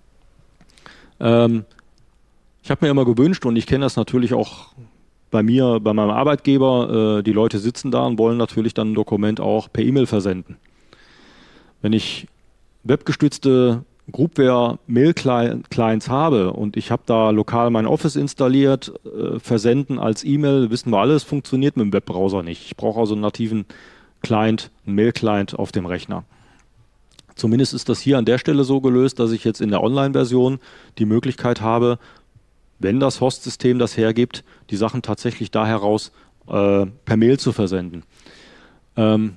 A: Ähm, ich habe mir immer gewünscht und ich kenne das natürlich auch bei mir, bei meinem Arbeitgeber, äh, die Leute sitzen da und wollen natürlich dann ein Dokument auch per E-Mail versenden. Wenn ich webgestützte Groupware-Mail-Clients habe und ich habe da lokal mein Office installiert, äh, versenden als E-Mail, wissen wir alles, funktioniert mit dem Webbrowser nicht. Ich brauche also einen nativen Client, einen Mail-Client auf dem Rechner. Zumindest ist das hier an der Stelle so gelöst, dass ich jetzt in der Online-Version die Möglichkeit habe, wenn das Host-System das hergibt, die Sachen tatsächlich da heraus äh, per Mail zu versenden. Ähm,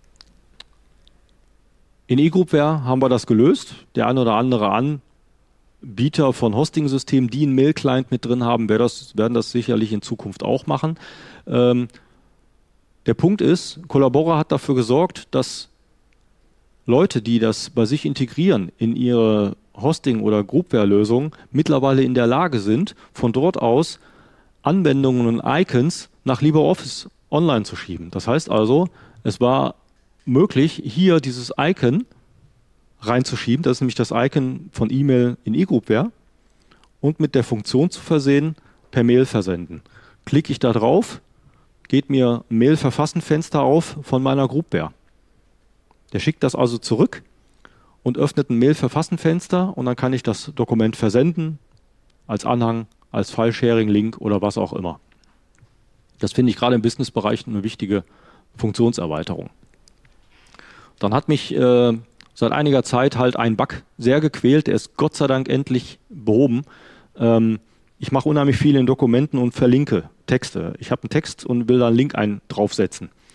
A: in eGroupware haben wir das gelöst. Der ein oder andere Anbieter von Hosting-Systemen, die einen Mail-Client mit drin haben, das, werden das sicherlich in Zukunft auch machen. Ähm, der Punkt ist, Collabora hat dafür gesorgt, dass Leute, die das bei sich integrieren in ihre Hosting- oder Groupware-Lösungen, mittlerweile in der Lage sind, von dort aus Anwendungen und Icons nach LibreOffice Online zu schieben. Das heißt also, es war möglich, hier dieses Icon reinzuschieben, das ist nämlich das Icon von E-Mail in eGroupware, und mit der Funktion zu versehen, per Mail versenden. Klicke ich da drauf, geht mir ein Mail-Verfassen-Fenster auf von meiner Groupware. Der schickt das also zurück und öffnet ein Mail-Verfassen-Fenster und dann kann ich das Dokument versenden, als Anhang, als File-Sharing-Link oder was auch immer. Das finde ich gerade im Business-Bereich eine wichtige Funktionserweiterung. Dann hat mich äh, seit einiger Zeit halt ein Bug sehr gequält, der ist Gott sei Dank endlich behoben. Ähm, ich mache unheimlich viel in Dokumenten und verlinke Texte. Ich habe einen Text und will da einen Link ein draufsetzen.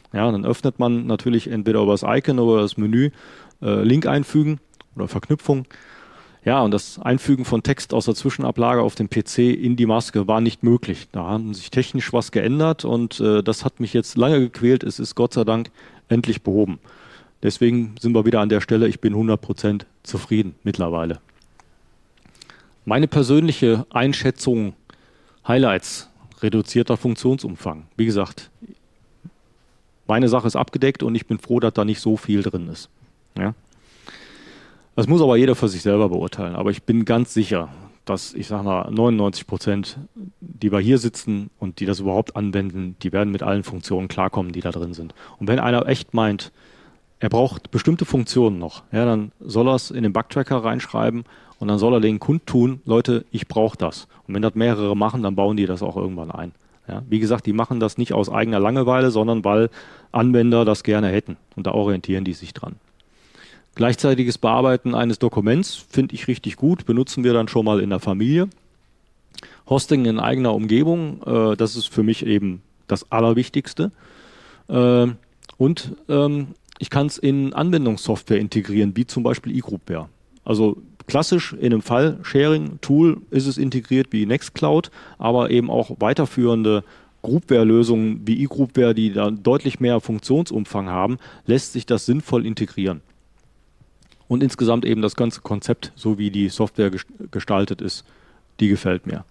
A: Ja, dann öffnet man natürlich entweder über das Icon oder das Menü äh, Link einfügen oder Verknüpfung. Ja, und das Einfügen von Text aus der Zwischenablage auf dem P C in die Maske war nicht möglich. Da haben sich technisch was geändert und äh, das hat mich jetzt lange gequält. Es ist Gott sei Dank endlich behoben. Deswegen sind wir wieder an der Stelle, ich bin hundert Prozent zufrieden mittlerweile. Meine persönliche Einschätzung, Highlights, reduzierter Funktionsumfang. Wie gesagt, meine Sache ist abgedeckt und ich bin froh, dass da nicht so viel drin ist. Ja? Das muss aber jeder für sich selber beurteilen. Aber ich bin ganz sicher, dass, ich sage mal, neunundneunzig Prozent, die wir hier sitzen und die das überhaupt anwenden, die werden mit allen Funktionen klarkommen, die da drin sind. Und wenn einer echt meint, er braucht bestimmte Funktionen noch, ja, dann soll er es in den Bugtracker reinschreiben und dann soll er den kundtun, Leute, ich brauche das. Und wenn das mehrere machen, dann bauen die das auch irgendwann ein. Ja, wie gesagt, die machen das nicht aus eigener Langeweile, sondern weil Anwender das gerne hätten. Und da orientieren die sich dran. Gleichzeitiges Bearbeiten eines Dokuments finde ich richtig gut, benutzen wir dann schon mal in der Familie. Hosting in eigener Umgebung, äh, das ist für mich eben das Allerwichtigste. Äh, und ähm, ich kann es in Anwendungssoftware integrieren, wie zum Beispiel eGroupware. Also klassisch in einem File-Sharing-Tool ist es integriert wie Nextcloud, aber eben auch weiterführende Groupware-Lösungen wie eGroupware, die dann deutlich mehr Funktionsumfang haben, lässt sich das sinnvoll integrieren. Und insgesamt eben das ganze Konzept, so wie die Software gestaltet ist, die gefällt mir.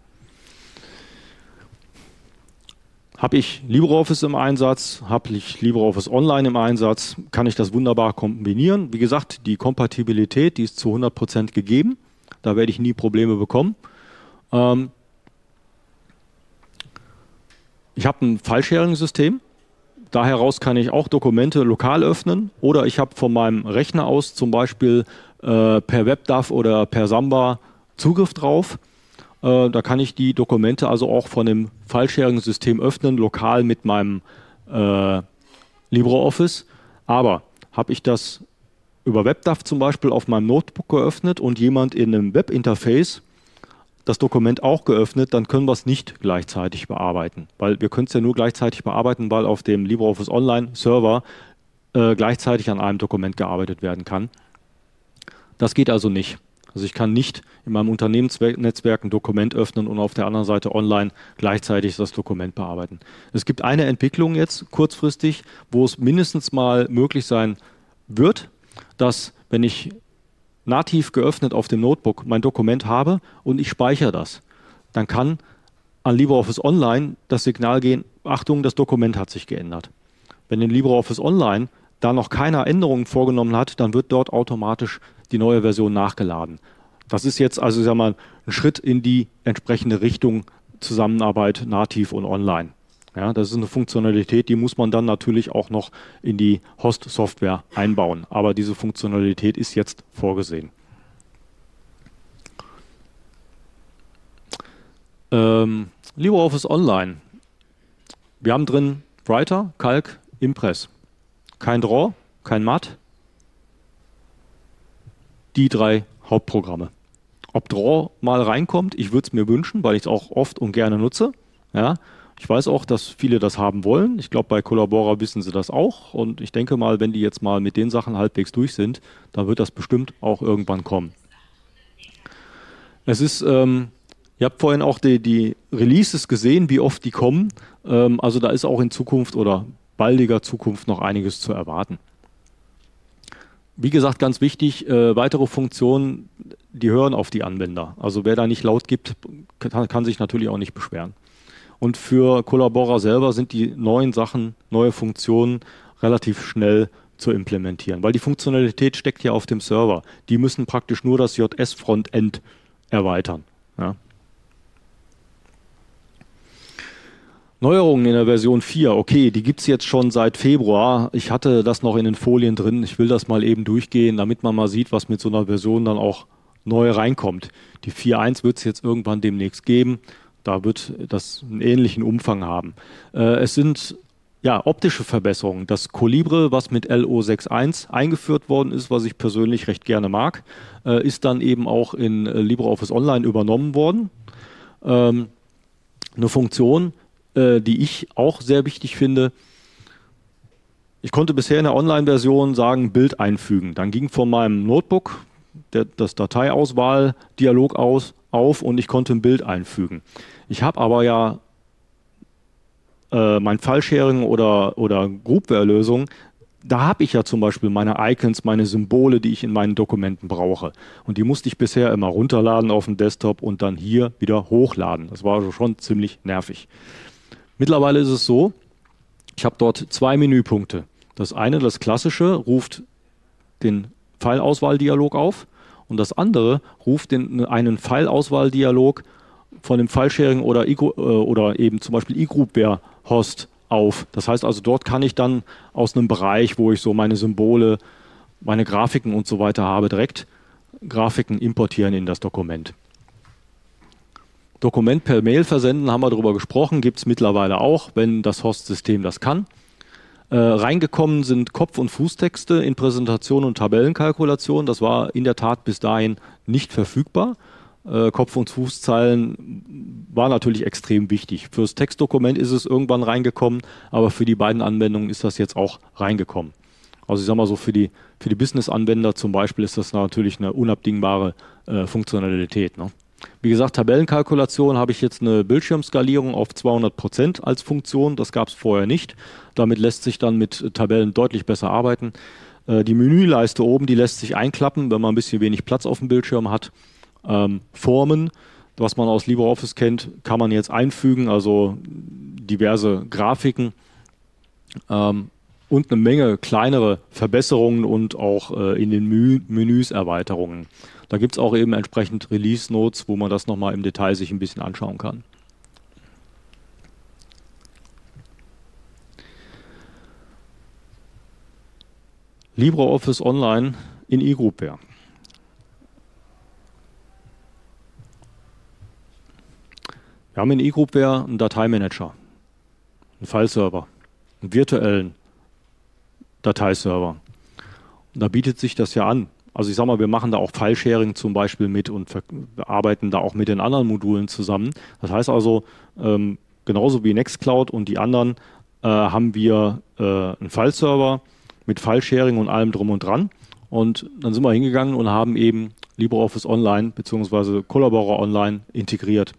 A: Habe ich LibreOffice im Einsatz, habe ich LibreOffice Online im Einsatz, kann ich das wunderbar kombinieren. Wie gesagt, die Kompatibilität, die ist zu hundert Prozent gegeben. Da werde ich nie Probleme bekommen. Ähm ich habe ein File-Sharing-System. Da heraus kann ich auch Dokumente lokal öffnen oder ich habe von meinem Rechner aus zum Beispiel äh, per WebDAV oder per Samba Zugriff drauf. Äh, da kann ich die Dokumente also auch von dem File-Sharing-System öffnen, lokal mit meinem äh, LibreOffice. Aber habe ich das über WebDAV zum Beispiel auf meinem Notebook geöffnet und jemand in einem Webinterface das Dokument auch geöffnet, dann können wir es nicht gleichzeitig bearbeiten. Weil wir können es ja nur gleichzeitig bearbeiten, weil auf dem LibreOffice Online Server äh, gleichzeitig an einem Dokument gearbeitet werden kann. Das geht also nicht. Also ich kann nicht in meinem Unternehmensnetzwerk ein Dokument öffnen und auf der anderen Seite online gleichzeitig das Dokument bearbeiten. Es gibt eine Entwicklung jetzt kurzfristig, wo es mindestens mal möglich sein wird, dass wenn ich nativ geöffnet auf dem Notebook mein Dokument habe und ich speichere das, dann kann an LibreOffice Online das Signal gehen, Achtung, das Dokument hat sich geändert. Wenn in LibreOffice Online da noch keine Änderungen vorgenommen hat, dann wird dort automatisch die neue Version nachgeladen. Das ist jetzt also, sag mal, ein Schritt in die entsprechende Richtung Zusammenarbeit nativ und online. Ja, das ist eine Funktionalität, die muss man dann natürlich auch noch in die Host-Software einbauen. Aber diese Funktionalität ist jetzt vorgesehen. Ähm, LibreOffice Online. Wir haben drin Writer, Calc, Impress. Kein Draw, kein Mat. Die drei Hauptprogramme. Ob Draw mal reinkommt, ich würde es mir wünschen, weil ich es auch oft und gerne nutze. Ja. Ich weiß auch, dass viele das haben wollen. Ich glaube, bei Collabora wissen sie das auch. Und ich denke mal, wenn die jetzt mal mit den Sachen halbwegs durch sind, dann wird das bestimmt auch irgendwann kommen. Es ist, ähm, ihr habt vorhin auch die, die Releases gesehen, wie oft die kommen. Ähm, also da ist auch in Zukunft oder baldiger Zukunft noch einiges zu erwarten. Wie gesagt, ganz wichtig, äh, weitere Funktionen, die hören auf die Anwender. Also wer da nicht laut gibt, kann, kann sich natürlich auch nicht beschweren. Und für Collabora selber sind die neuen Sachen, neue Funktionen relativ schnell zu implementieren, weil die Funktionalität steckt ja auf dem Server. Die müssen praktisch nur das J S-Frontend erweitern. Ja. Neuerungen in der Version vier, okay, die gibt es jetzt schon seit Februar. Ich hatte das noch in den Folien drin. Ich will das mal eben durchgehen, damit man mal sieht, was mit so einer Version dann auch neu reinkommt. Die vier Punkt eins wird es jetzt irgendwann demnächst geben. Da wird das einen ähnlichen Umfang haben. Äh, es sind ja optische Verbesserungen. Das Colibre, was mit L O sechs Punkt eins eingeführt worden ist, was ich persönlich recht gerne mag, äh, ist dann eben auch in äh, LibreOffice Online übernommen worden. Ähm, eine Funktion, äh, die ich auch sehr wichtig finde, ich konnte bisher in der Online-Version sagen, Bild einfügen. Dann ging von meinem Notebook der, das Dateiauswahl-Dialog aus, auf und ich konnte ein Bild einfügen. Ich habe aber ja äh, mein File-Sharing oder, oder Groupware-Lösung, da habe ich ja zum Beispiel meine Icons, meine Symbole, die ich in meinen Dokumenten brauche. Und die musste ich bisher immer runterladen auf den Desktop und dann hier wieder hochladen. Das war also schon ziemlich nervig. Mittlerweile ist es so, ich habe dort zwei Menüpunkte. Das eine, das klassische, ruft den File-Auswahl-Dialog auf und das andere ruft den, einen File-Auswahl-Dialog von dem File-Sharing oder, oder eben zum Beispiel eGroupware-Host auf. Das heißt also, dort kann ich dann aus einem Bereich, wo ich so meine Symbole, meine Grafiken und so weiter habe, direkt Grafiken importieren in das Dokument. Dokument per Mail versenden, haben wir darüber gesprochen, gibt es mittlerweile auch, wenn das Host-System das kann. Äh, reingekommen sind Kopf- und Fußtexte in Präsentation und Tabellenkalkulation. Das war in der Tat bis dahin nicht verfügbar. Äh, Kopf- und Fußzeilen war natürlich extrem wichtig. Fürs Textdokument ist es irgendwann reingekommen, aber für die beiden Anwendungen ist das jetzt auch reingekommen. Also ich sage mal so, für die, für die Business-Anwender zum Beispiel ist das natürlich eine unabdingbare äh, Funktionalität, ne? Wie gesagt, Tabellenkalkulation habe ich jetzt eine Bildschirmskalierung auf zweihundert Prozent als Funktion. Das gab es vorher nicht. Damit lässt sich dann mit Tabellen deutlich besser arbeiten. Äh, die Menüleiste oben, die lässt sich einklappen, wenn man ein bisschen wenig Platz auf dem Bildschirm hat. Ähm, Formen, was man aus LibreOffice kennt, kann man jetzt einfügen, also diverse Grafiken ähm, und eine Menge kleinere Verbesserungen und auch äh, in den Menü Menüs Erweiterungen. Da gibt es auch eben entsprechend Release-Notes, wo man das nochmal im Detail sich ein bisschen anschauen kann. LibreOffice Online in eGroupware. Wir haben in eGroupware einen Dateimanager, einen Fileserver, einen virtuellen Dateiserver. Und da bietet sich das ja an. Also ich sage mal, wir machen da auch File-Sharing zum Beispiel mit und arbeiten da auch mit den anderen Modulen zusammen. Das heißt also, ähm, genauso wie Nextcloud und die anderen äh, haben wir äh, einen File-Server mit File-Sharing und allem drum und dran. Und dann sind wir hingegangen und haben eben LibreOffice Online bzw. Collaborer Online integriert.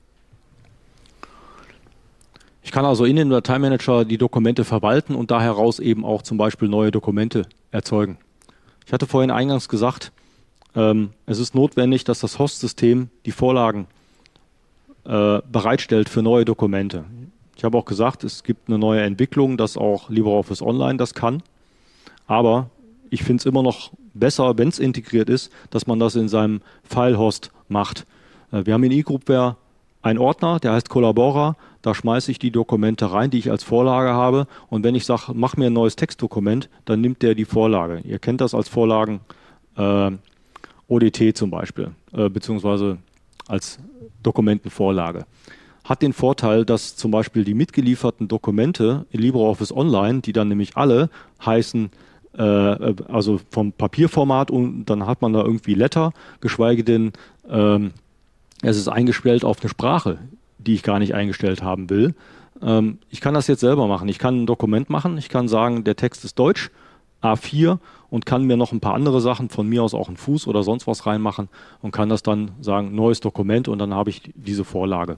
A: Ich kann also in den Dateimanager die Dokumente verwalten und da heraus eben auch zum Beispiel neue Dokumente erzeugen. Ich hatte vorhin eingangs gesagt, ähm, es ist notwendig, dass das Host-System die Vorlagen äh, bereitstellt für neue Dokumente. Ich habe auch gesagt, es gibt eine neue Entwicklung, dass auch LibreOffice Online das kann. Aber ich finde es immer noch besser, wenn es integriert ist, dass man das in seinem File-Host macht. Äh, wir haben in eGroupware einen Ordner, der heißt Collabora. Da schmeiße ich die Dokumente rein, die ich als Vorlage habe. Und wenn ich sage, mach mir ein neues Textdokument, dann nimmt der die Vorlage. Ihr kennt das als Vorlagen äh, O D T zum Beispiel, äh, beziehungsweise als Dokumentenvorlage. Hat den Vorteil, dass zum Beispiel die mitgelieferten Dokumente in LibreOffice Online, die dann nämlich alle heißen, äh, also vom Papierformat und dann hat man da irgendwie Letter, geschweige denn, ähm, es ist eingestellt auf eine Sprache, die ich gar nicht eingestellt haben will. Ähm, ich kann das jetzt selber machen. Ich kann ein Dokument machen. Ich kann sagen, der Text ist Deutsch, A vier und kann mir noch ein paar andere Sachen, von mir aus auch einen Fuß oder sonst was reinmachen und kann das dann sagen, neues Dokument und dann habe ich diese Vorlage.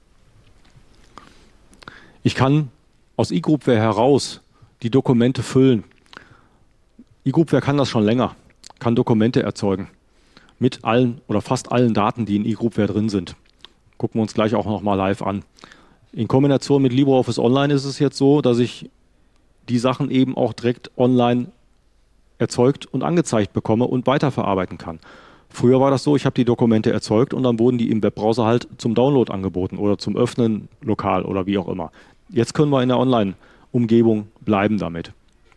A: Ich kann aus eGroupware heraus die Dokumente füllen. eGroupware kann das schon länger, kann Dokumente erzeugen mit allen oder fast allen Daten, die in eGroupware drin sind. Gucken wir uns gleich auch nochmal live an. In Kombination mit LibreOffice Online ist es jetzt so, dass ich die Sachen eben auch direkt online erzeugt und angezeigt bekomme und weiterverarbeiten kann. Früher war das so, ich habe die Dokumente erzeugt und dann wurden die im Webbrowser halt zum Download angeboten oder zum Öffnen lokal oder wie auch immer. Jetzt können wir in der Online-Umgebung bleiben damit.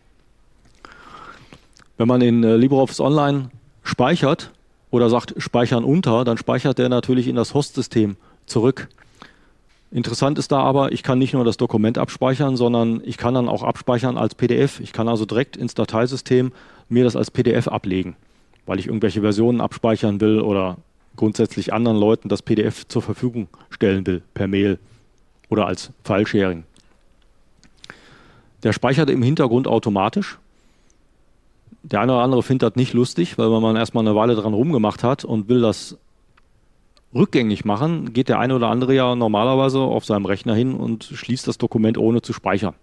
A: Wenn man in äh, LibreOffice Online speichert oder sagt speichern unter, dann speichert der natürlich in das Host-System zurück. Interessant ist da aber, ich kann nicht nur das Dokument abspeichern, sondern ich kann dann auch abspeichern als P D F. Ich kann also direkt ins Dateisystem mir das als P D F ablegen, weil ich irgendwelche Versionen abspeichern will oder grundsätzlich anderen Leuten das P D F zur Verfügung stellen will, per Mail oder als File-Sharing. Der speichert im Hintergrund automatisch. Der eine oder andere findet das nicht lustig, weil wenn man erstmal eine Weile dran rumgemacht hat und will das rückgängig machen, geht der eine oder andere ja normalerweise auf seinem Rechner hin und schließt das Dokument ohne zu speichern.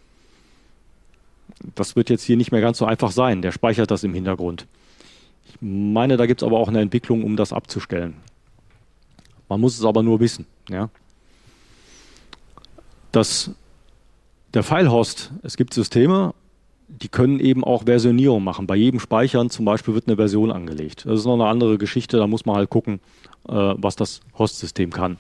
A: Das wird jetzt hier nicht mehr ganz so einfach sein. Der speichert das im Hintergrund. Ich meine, da gibt es aber auch eine Entwicklung, um das abzustellen. Man muss es aber nur wissen. Ja. Das, der Filehost, es gibt Systeme, die können eben auch Versionierung machen. Bei jedem Speichern zum Beispiel wird eine Version angelegt. Das ist noch eine andere Geschichte, da muss man halt gucken, äh, was das Host-System kann.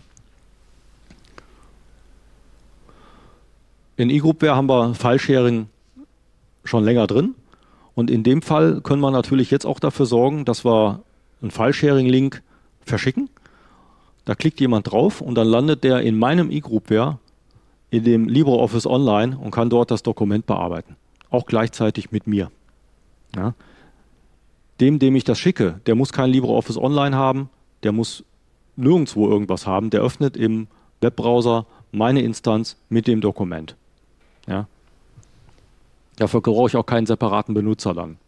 A: In eGroupware haben wir File-Sharing schon länger drin. Und in dem Fall können wir natürlich jetzt auch dafür sorgen, dass wir einen File-Sharing-Link verschicken. Da klickt jemand drauf und dann landet der in meinem eGroupware in dem LibreOffice Online und kann dort das Dokument bearbeiten. Auch gleichzeitig mit mir. Ja. Dem, dem ich das schicke, der muss kein LibreOffice Online haben, der muss nirgendwo irgendwas haben, der öffnet im Webbrowser meine Instanz mit dem Dokument. Ja. Dafür brauche ich auch keinen separaten Benutzer dann.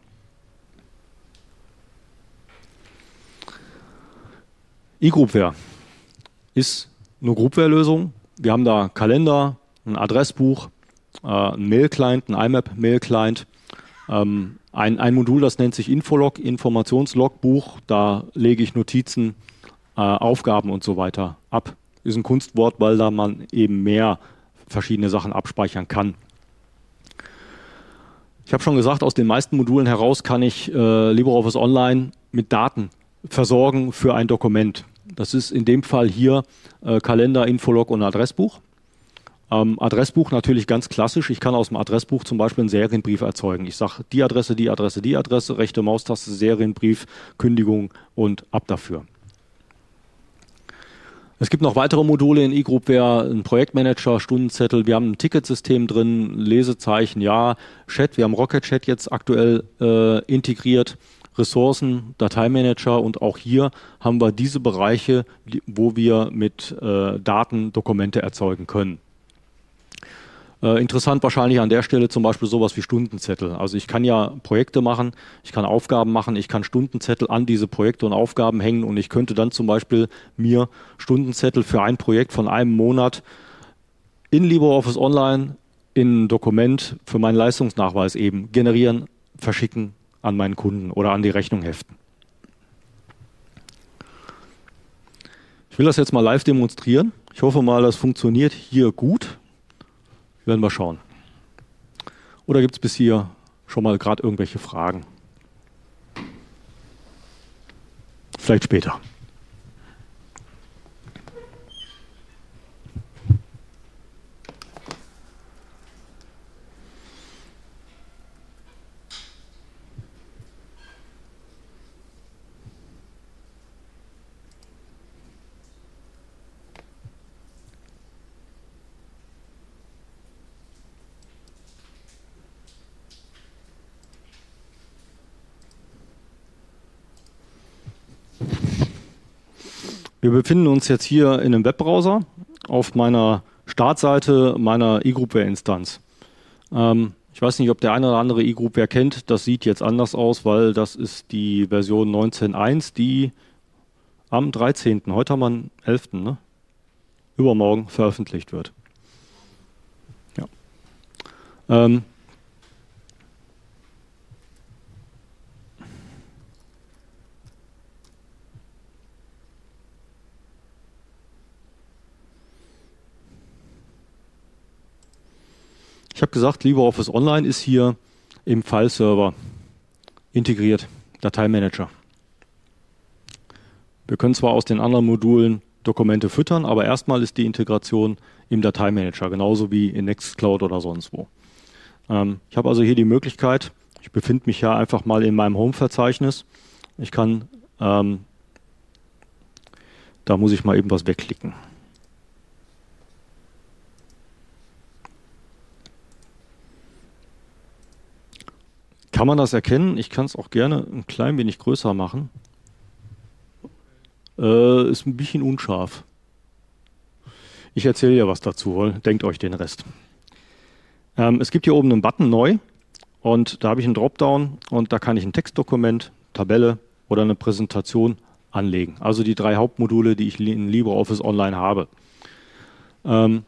A: eGroupware ist eine Groupware-Lösung. Wir haben da Kalender, ein Adressbuch, äh, ein Mail-Client, ein I M A P-Mail-Client, ähm, ein, ein Modul, das nennt sich Infolog, Informationslogbuch. Da lege ich Notizen, äh, Aufgaben und so weiter ab. Ist ein Kunstwort, weil da man eben mehr verschiedene Sachen abspeichern kann. Ich habe schon gesagt, aus den meisten Modulen heraus kann ich äh, LibreOffice Online mit Daten versorgen für ein Dokument. Das ist in dem Fall hier äh, Kalender, Infolog und Adressbuch. Ähm, Adressbuch natürlich ganz klassisch. Ich kann aus dem Adressbuch zum Beispiel einen Serienbrief erzeugen. Ich sage die Adresse, die Adresse, die Adresse, rechte Maustaste, Serienbrief, Kündigung und ab dafür. Es gibt noch weitere Module in eGroupware, ein Projektmanager, Stundenzettel, wir haben ein Ticketsystem drin, Lesezeichen, ja, Chat, wir haben Rocket Chat jetzt aktuell äh, integriert, Ressourcen, Dateimanager und auch hier haben wir diese Bereiche, die, wo wir mit äh, Daten Dokumente erzeugen können. Äh, interessant wahrscheinlich an der Stelle zum Beispiel sowas wie Stundenzettel. Also ich kann ja Projekte machen, ich kann Aufgaben machen, ich kann Stundenzettel an diese Projekte und Aufgaben hängen und ich könnte dann zum Beispiel mir Stundenzettel für ein Projekt von einem Monat in LibreOffice Online in ein Dokument für meinen Leistungsnachweis eben generieren, verschicken an meinen Kunden oder an die Rechnung heften. Ich will das jetzt mal live demonstrieren. Ich hoffe mal, das funktioniert hier gut. Werden wir schauen. Oder gibt es bis hier schon mal gerade irgendwelche Fragen? Vielleicht später. Wir befinden uns jetzt hier in einem Webbrowser auf meiner Startseite meiner eGroupware-Instanz. Ähm, ich weiß nicht, ob der eine oder andere eGroupware kennt. Das sieht jetzt anders aus, weil das ist die Version neunzehn Punkt eins, die am dreizehnten, heute haben wir den elften, ne? Übermorgen veröffentlicht wird. Ja. Ähm, Ich habe gesagt, LibreOffice Online ist hier im File-Server integriert, Dateimanager. Wir können zwar aus den anderen Modulen Dokumente füttern, aber erstmal ist die Integration im Dateimanager, genauso wie in Nextcloud oder sonst wo. Ähm, ich habe also hier die Möglichkeit, ich befinde mich ja einfach mal in meinem Home-Verzeichnis. Ich kann, ähm, da muss ich mal eben was wegklicken. Kann man das erkennen? Ich kann es auch gerne ein klein wenig größer machen. Äh, ist ein bisschen unscharf. Ich erzähle ja was dazu, denkt euch den Rest. Ähm, es gibt hier oben einen Button neu und da habe ich einen Dropdown und da kann ich ein Textdokument, Tabelle oder eine Präsentation anlegen. Also die drei Hauptmodule, die ich in LibreOffice Online habe. Ähm,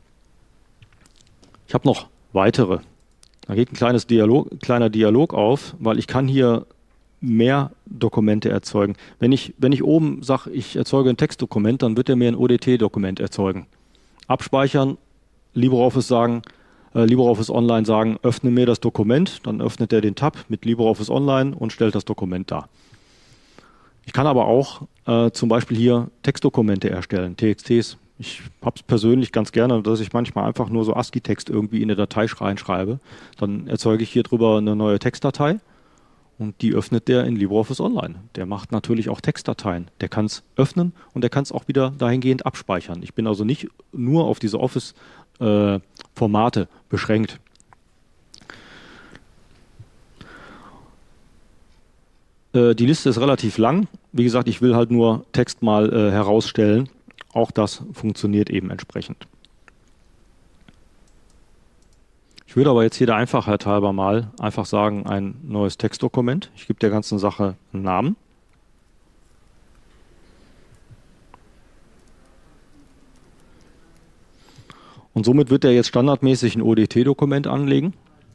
A: ich habe noch weitere. Da geht ein kleines Dialog, kleiner Dialog auf, weil ich kann hier mehr Dokumente erzeugen. Wenn ich, wenn ich oben sage, ich erzeuge ein Textdokument, dann wird er mir ein O D T-Dokument erzeugen. Abspeichern, LibreOffice sagen, äh, LibreOffice Online sagen, öffne mir das Dokument, dann öffnet er den Tab mit LibreOffice Online und stellt das Dokument dar. Ich kann aber auch äh, zum Beispiel hier Textdokumente erstellen, T X Ts. Ich habe es persönlich ganz gerne, dass ich manchmal einfach nur so ASCII-Text irgendwie in eine Datei reinschreibe. Dann erzeuge ich hier drüber eine neue Textdatei und die öffnet der in LibreOffice Online. Der macht natürlich auch Textdateien. Der kann es öffnen und der kann es auch wieder dahingehend abspeichern. Ich bin also nicht nur auf diese Office-Formate äh, beschränkt. Die Liste ist relativ lang. Wie gesagt, ich will halt nur Text mal äh, herausstellen. Auch das funktioniert eben entsprechend. Ich würde aber jetzt hier der Einfachheit halber mal einfach sagen, ein neues Textdokument. Ich gebe der ganzen Sache einen Namen. Und somit wird er jetzt standardmäßig ein O D T-Dokument anlegen.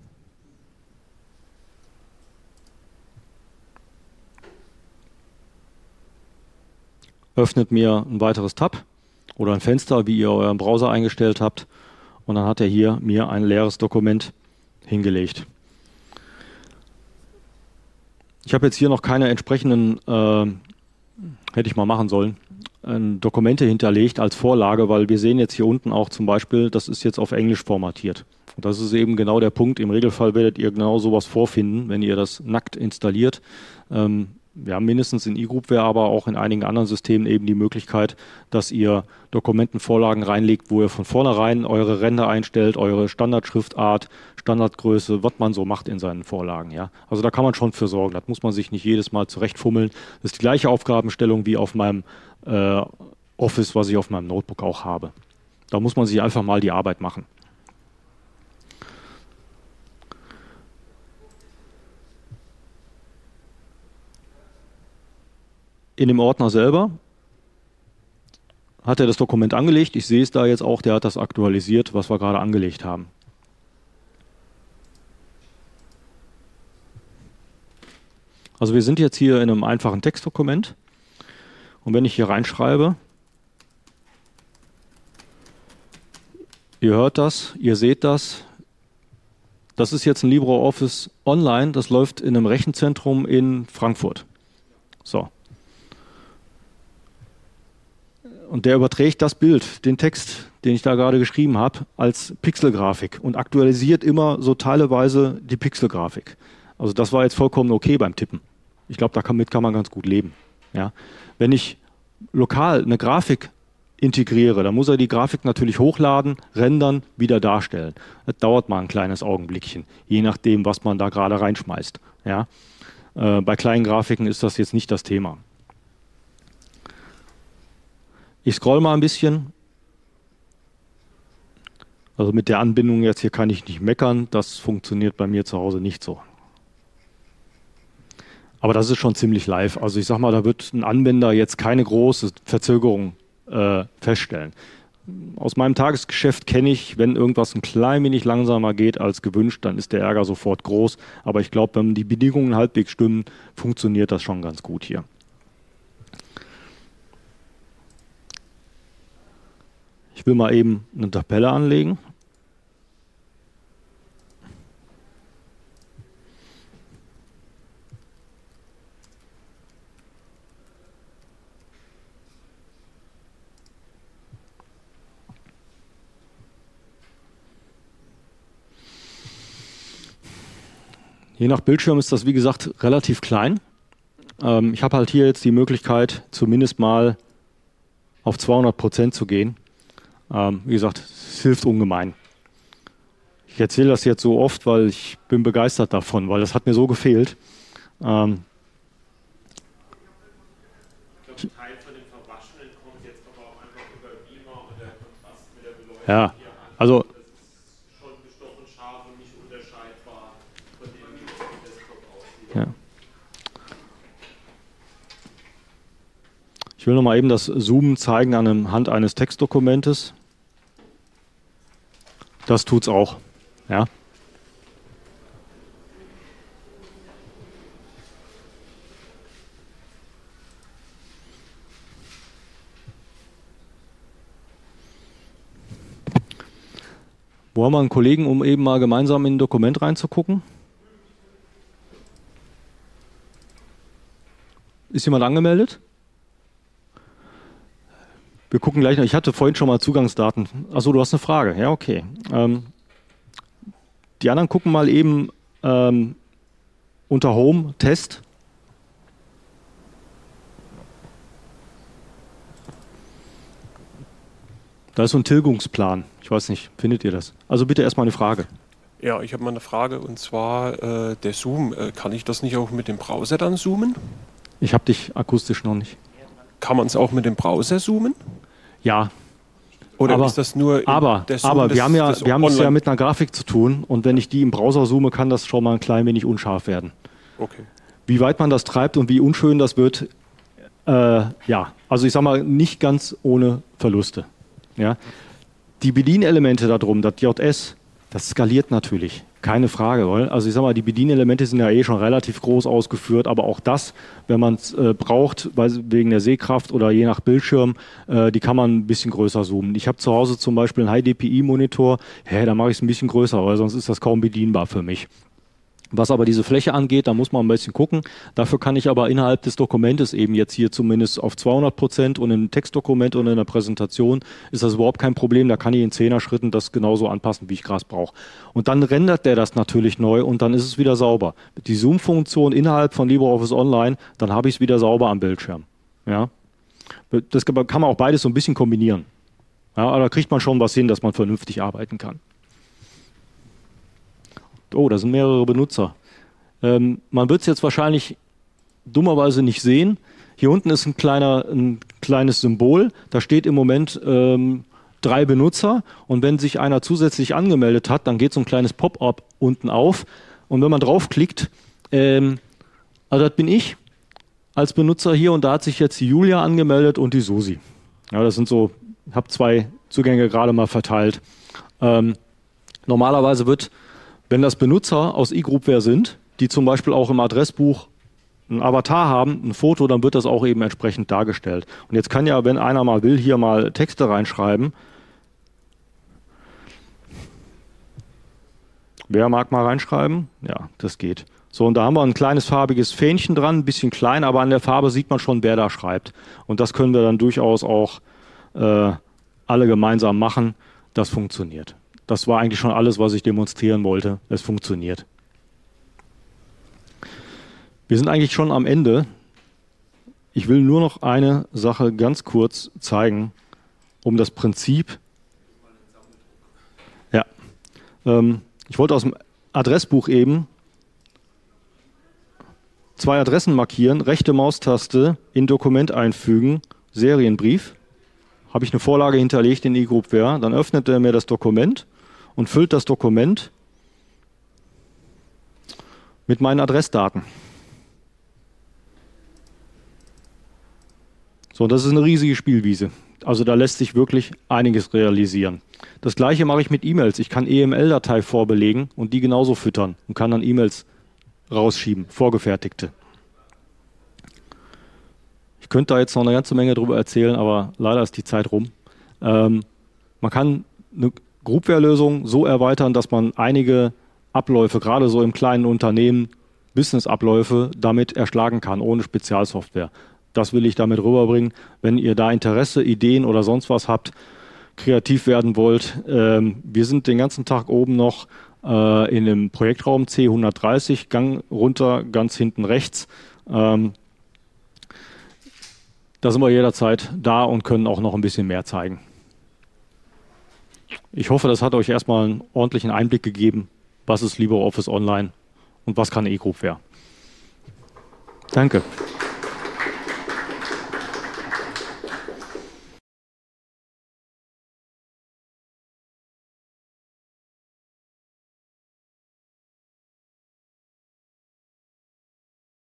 A: Öffnet mir ein weiteres Tab oder ein Fenster, wie ihr euren Browser eingestellt habt. Und dann hat er hier mir ein leeres Dokument hingelegt. Ich habe jetzt hier noch keine entsprechenden, äh, hätte ich mal machen sollen, äh, Dokumente hinterlegt als Vorlage, weil wir sehen jetzt hier unten auch zum Beispiel, das ist jetzt auf Englisch formatiert. Und das ist eben genau der Punkt. Im Regelfall werdet ihr genau sowas vorfinden, wenn ihr das nackt installiert. Ähm, Wir haben mindestens in eGroupware, aber auch in einigen anderen Systemen eben die Möglichkeit, dass ihr Dokumentenvorlagen reinlegt, wo ihr von vornherein eure Ränder einstellt, eure Standardschriftart, Standardgröße, was man so macht in seinen Vorlagen. Ja? Also da kann man schon für sorgen. Das muss man sich nicht jedes Mal zurechtfummeln. Das ist die gleiche Aufgabenstellung wie auf meinem äh, Office, was ich auf meinem Notebook auch habe. Da muss man sich einfach mal die Arbeit machen. In dem Ordner selber hat er das Dokument angelegt. Ich sehe es da jetzt auch, der hat das aktualisiert, was wir gerade angelegt haben. Also wir sind jetzt hier in einem einfachen Textdokument. Und wenn ich hier reinschreibe, ihr hört das, ihr seht das, das ist jetzt ein LibreOffice Online, das läuft in einem Rechenzentrum in Frankfurt. So. Und der überträgt das Bild, den Text, den ich da gerade geschrieben habe, als Pixelgrafik und aktualisiert immer so teilweise die Pixelgrafik. Also das war jetzt vollkommen okay beim Tippen. Ich glaube, damit kann man ganz gut leben. Ja. Wenn ich lokal eine Grafik integriere, dann muss er die Grafik natürlich hochladen, rendern, wieder darstellen. Das dauert mal ein kleines Augenblickchen, je nachdem, was man da gerade reinschmeißt. Ja. Äh, bei kleinen Grafiken ist das jetzt nicht das Thema. Ich scroll mal ein bisschen. Also mit der Anbindung jetzt hier kann ich nicht meckern. Das funktioniert bei mir zu Hause nicht so. Aber das ist schon ziemlich live. Also ich sag mal, da wird ein Anwender jetzt keine große Verzögerung äh, feststellen. Aus meinem Tagesgeschäft kenne ich, wenn irgendwas ein klein wenig langsamer geht als gewünscht, dann ist der Ärger sofort groß. Aber ich glaube, wenn die Bedingungen halbwegs stimmen, funktioniert das schon ganz gut hier. Ich will mal eben eine Tabelle anlegen. Je nach Bildschirm ist das, wie gesagt, relativ klein. Ähm, ich habe halt hier jetzt die Möglichkeit, zumindest mal auf zweihundert Prozent zu gehen. Ähm, wie gesagt, es hilft ungemein. Ich erzähle das jetzt so oft, weil ich bin begeistert davon, weil das hat mir so gefehlt. Ähm,
B: Ich glaube, ein Teil von dem Verwaschenen kommt jetzt aber auch einfach über Beamer und der Kontrast mit der Beleuchtung
A: ja,
B: hier an.
A: also
B: Das ist schon gestochen scharf unterscheidbar von dem, wie es im Desktop aussieht.
A: Ja. Ich will noch mal eben das Zoomen zeigen anhand eines Textdokumentes. Das tut's auch. Ja. Wo haben wir einen Kollegen, um eben mal gemeinsam in ein Dokument reinzugucken? Ist jemand angemeldet? Wir gucken gleich noch. Ich hatte vorhin schon mal Zugangsdaten. Achso, du hast eine Frage. Ja, okay. Ähm, die anderen gucken mal eben ähm, unter Home, Test. Da ist so ein Tilgungsplan. Ich weiß nicht, findet ihr das? Also bitte erstmal eine Frage.
C: Ja, ich habe mal eine Frage und zwar äh, der Zoom. Äh, kann ich das nicht auch mit dem Browser dann zoomen?
A: Ich habe dich akustisch noch nicht.
C: Kann man es auch mit dem Browser zoomen?
A: Ja.
C: Oder
A: aber,
C: ist das nur
A: aber,
C: der Zoom
A: aber
C: des,
A: wir haben ja,
C: des
A: wir haben es
C: Online-
A: ja mit einer Grafik zu tun und wenn ich die im Browser zoome, kann das schon mal ein klein wenig unscharf werden.
C: Okay.
A: Wie weit man das treibt und wie unschön das wird, äh, ja, also ich sag mal, nicht ganz ohne Verluste. Ja. Die Bedienelemente da drum, das J S, das skaliert natürlich, keine Frage. Weil, also ich sag mal, die Bedienelemente sind ja eh schon relativ groß ausgeführt, aber auch das, wenn man es äh, braucht, weil, wegen der Sehkraft oder je nach Bildschirm, äh, die kann man ein bisschen größer zoomen. Ich habe zu Hause zum Beispiel einen High D P I-Monitor, ja, da mache ich es ein bisschen größer, weil sonst ist das kaum bedienbar für mich. Was aber diese Fläche angeht, da muss man ein bisschen gucken. Dafür kann ich aber innerhalb des Dokumentes eben jetzt hier zumindest auf zweihundert Prozent und im Textdokument und in der Präsentation ist das überhaupt kein Problem. Da kann ich in Zehner-Schritten das genauso anpassen, wie ich gerade brauche. Und dann rendert der das natürlich neu und dann ist es wieder sauber. Die Zoom-Funktion innerhalb von LibreOffice Online, dann habe ich es wieder sauber am Bildschirm. Ja? Das kann man auch beides so ein bisschen kombinieren. Ja, aber da kriegt man schon was hin, dass man vernünftig arbeiten kann. Oh, da sind mehrere Benutzer. Ähm, man wird es jetzt wahrscheinlich dummerweise nicht sehen. Hier unten ist ein, kleiner, ein kleines Symbol. Da steht im Moment ähm, drei Benutzer. Und wenn sich einer zusätzlich angemeldet hat, dann geht so ein kleines Pop-up unten auf. Und wenn man draufklickt, ähm, also das bin ich als Benutzer hier. Und da hat sich jetzt die Julia angemeldet und die Susi. Ja, das sind so, ich habe zwei Zugänge gerade mal verteilt. Ähm, normalerweise wird, wenn das Benutzer aus eGroupware sind, die zum Beispiel auch im Adressbuch ein Avatar haben, ein Foto, dann wird das auch eben entsprechend dargestellt. Und jetzt kann ja, wenn einer mal will, hier mal Texte reinschreiben. Wer mag mal reinschreiben? Ja, das geht. So, und da haben wir ein kleines farbiges Fähnchen dran, ein bisschen klein, aber an der Farbe sieht man schon, wer da schreibt. Und das können wir dann durchaus auch äh, alle gemeinsam machen. Das funktioniert. Das war eigentlich schon alles, was ich demonstrieren wollte. Es funktioniert. Wir sind eigentlich schon am Ende. Ich will nur noch eine Sache ganz kurz zeigen, um das Prinzip. Ja, ähm, ich wollte aus dem Adressbuch eben zwei Adressen markieren, rechte Maustaste in Dokument einfügen, Serienbrief. Habe ich eine Vorlage hinterlegt in eGroupware, dann öffnet er mir das Dokument und füllt das Dokument mit meinen Adressdaten. So, das ist eine riesige Spielwiese. Also da lässt sich wirklich einiges realisieren. Das gleiche mache ich mit E-Mails. Ich kann E M L-Datei vorbelegen und die genauso füttern und kann dann E-Mails rausschieben, vorgefertigte. Ich könnte da jetzt noch eine ganze Menge drüber erzählen, aber leider ist die Zeit rum. Ähm, man kann eine Groupware-Lösung so erweitern, dass man einige Abläufe, gerade so im kleinen Unternehmen, Business-Abläufe damit erschlagen kann, ohne Spezialsoftware. Das will ich damit rüberbringen. Wenn ihr da Interesse, Ideen oder sonst was habt, kreativ werden wollt, ähm, wir sind den ganzen Tag oben noch äh, in dem Projektraum C hundertdreißig, Gang runter, ganz hinten rechts. Ähm, da sind wir jederzeit da und können auch noch ein bisschen mehr zeigen. Ich hoffe, das hat euch erstmal einen ordentlichen Einblick gegeben, was ist LibreOffice Online und was kann eGroupware. Danke.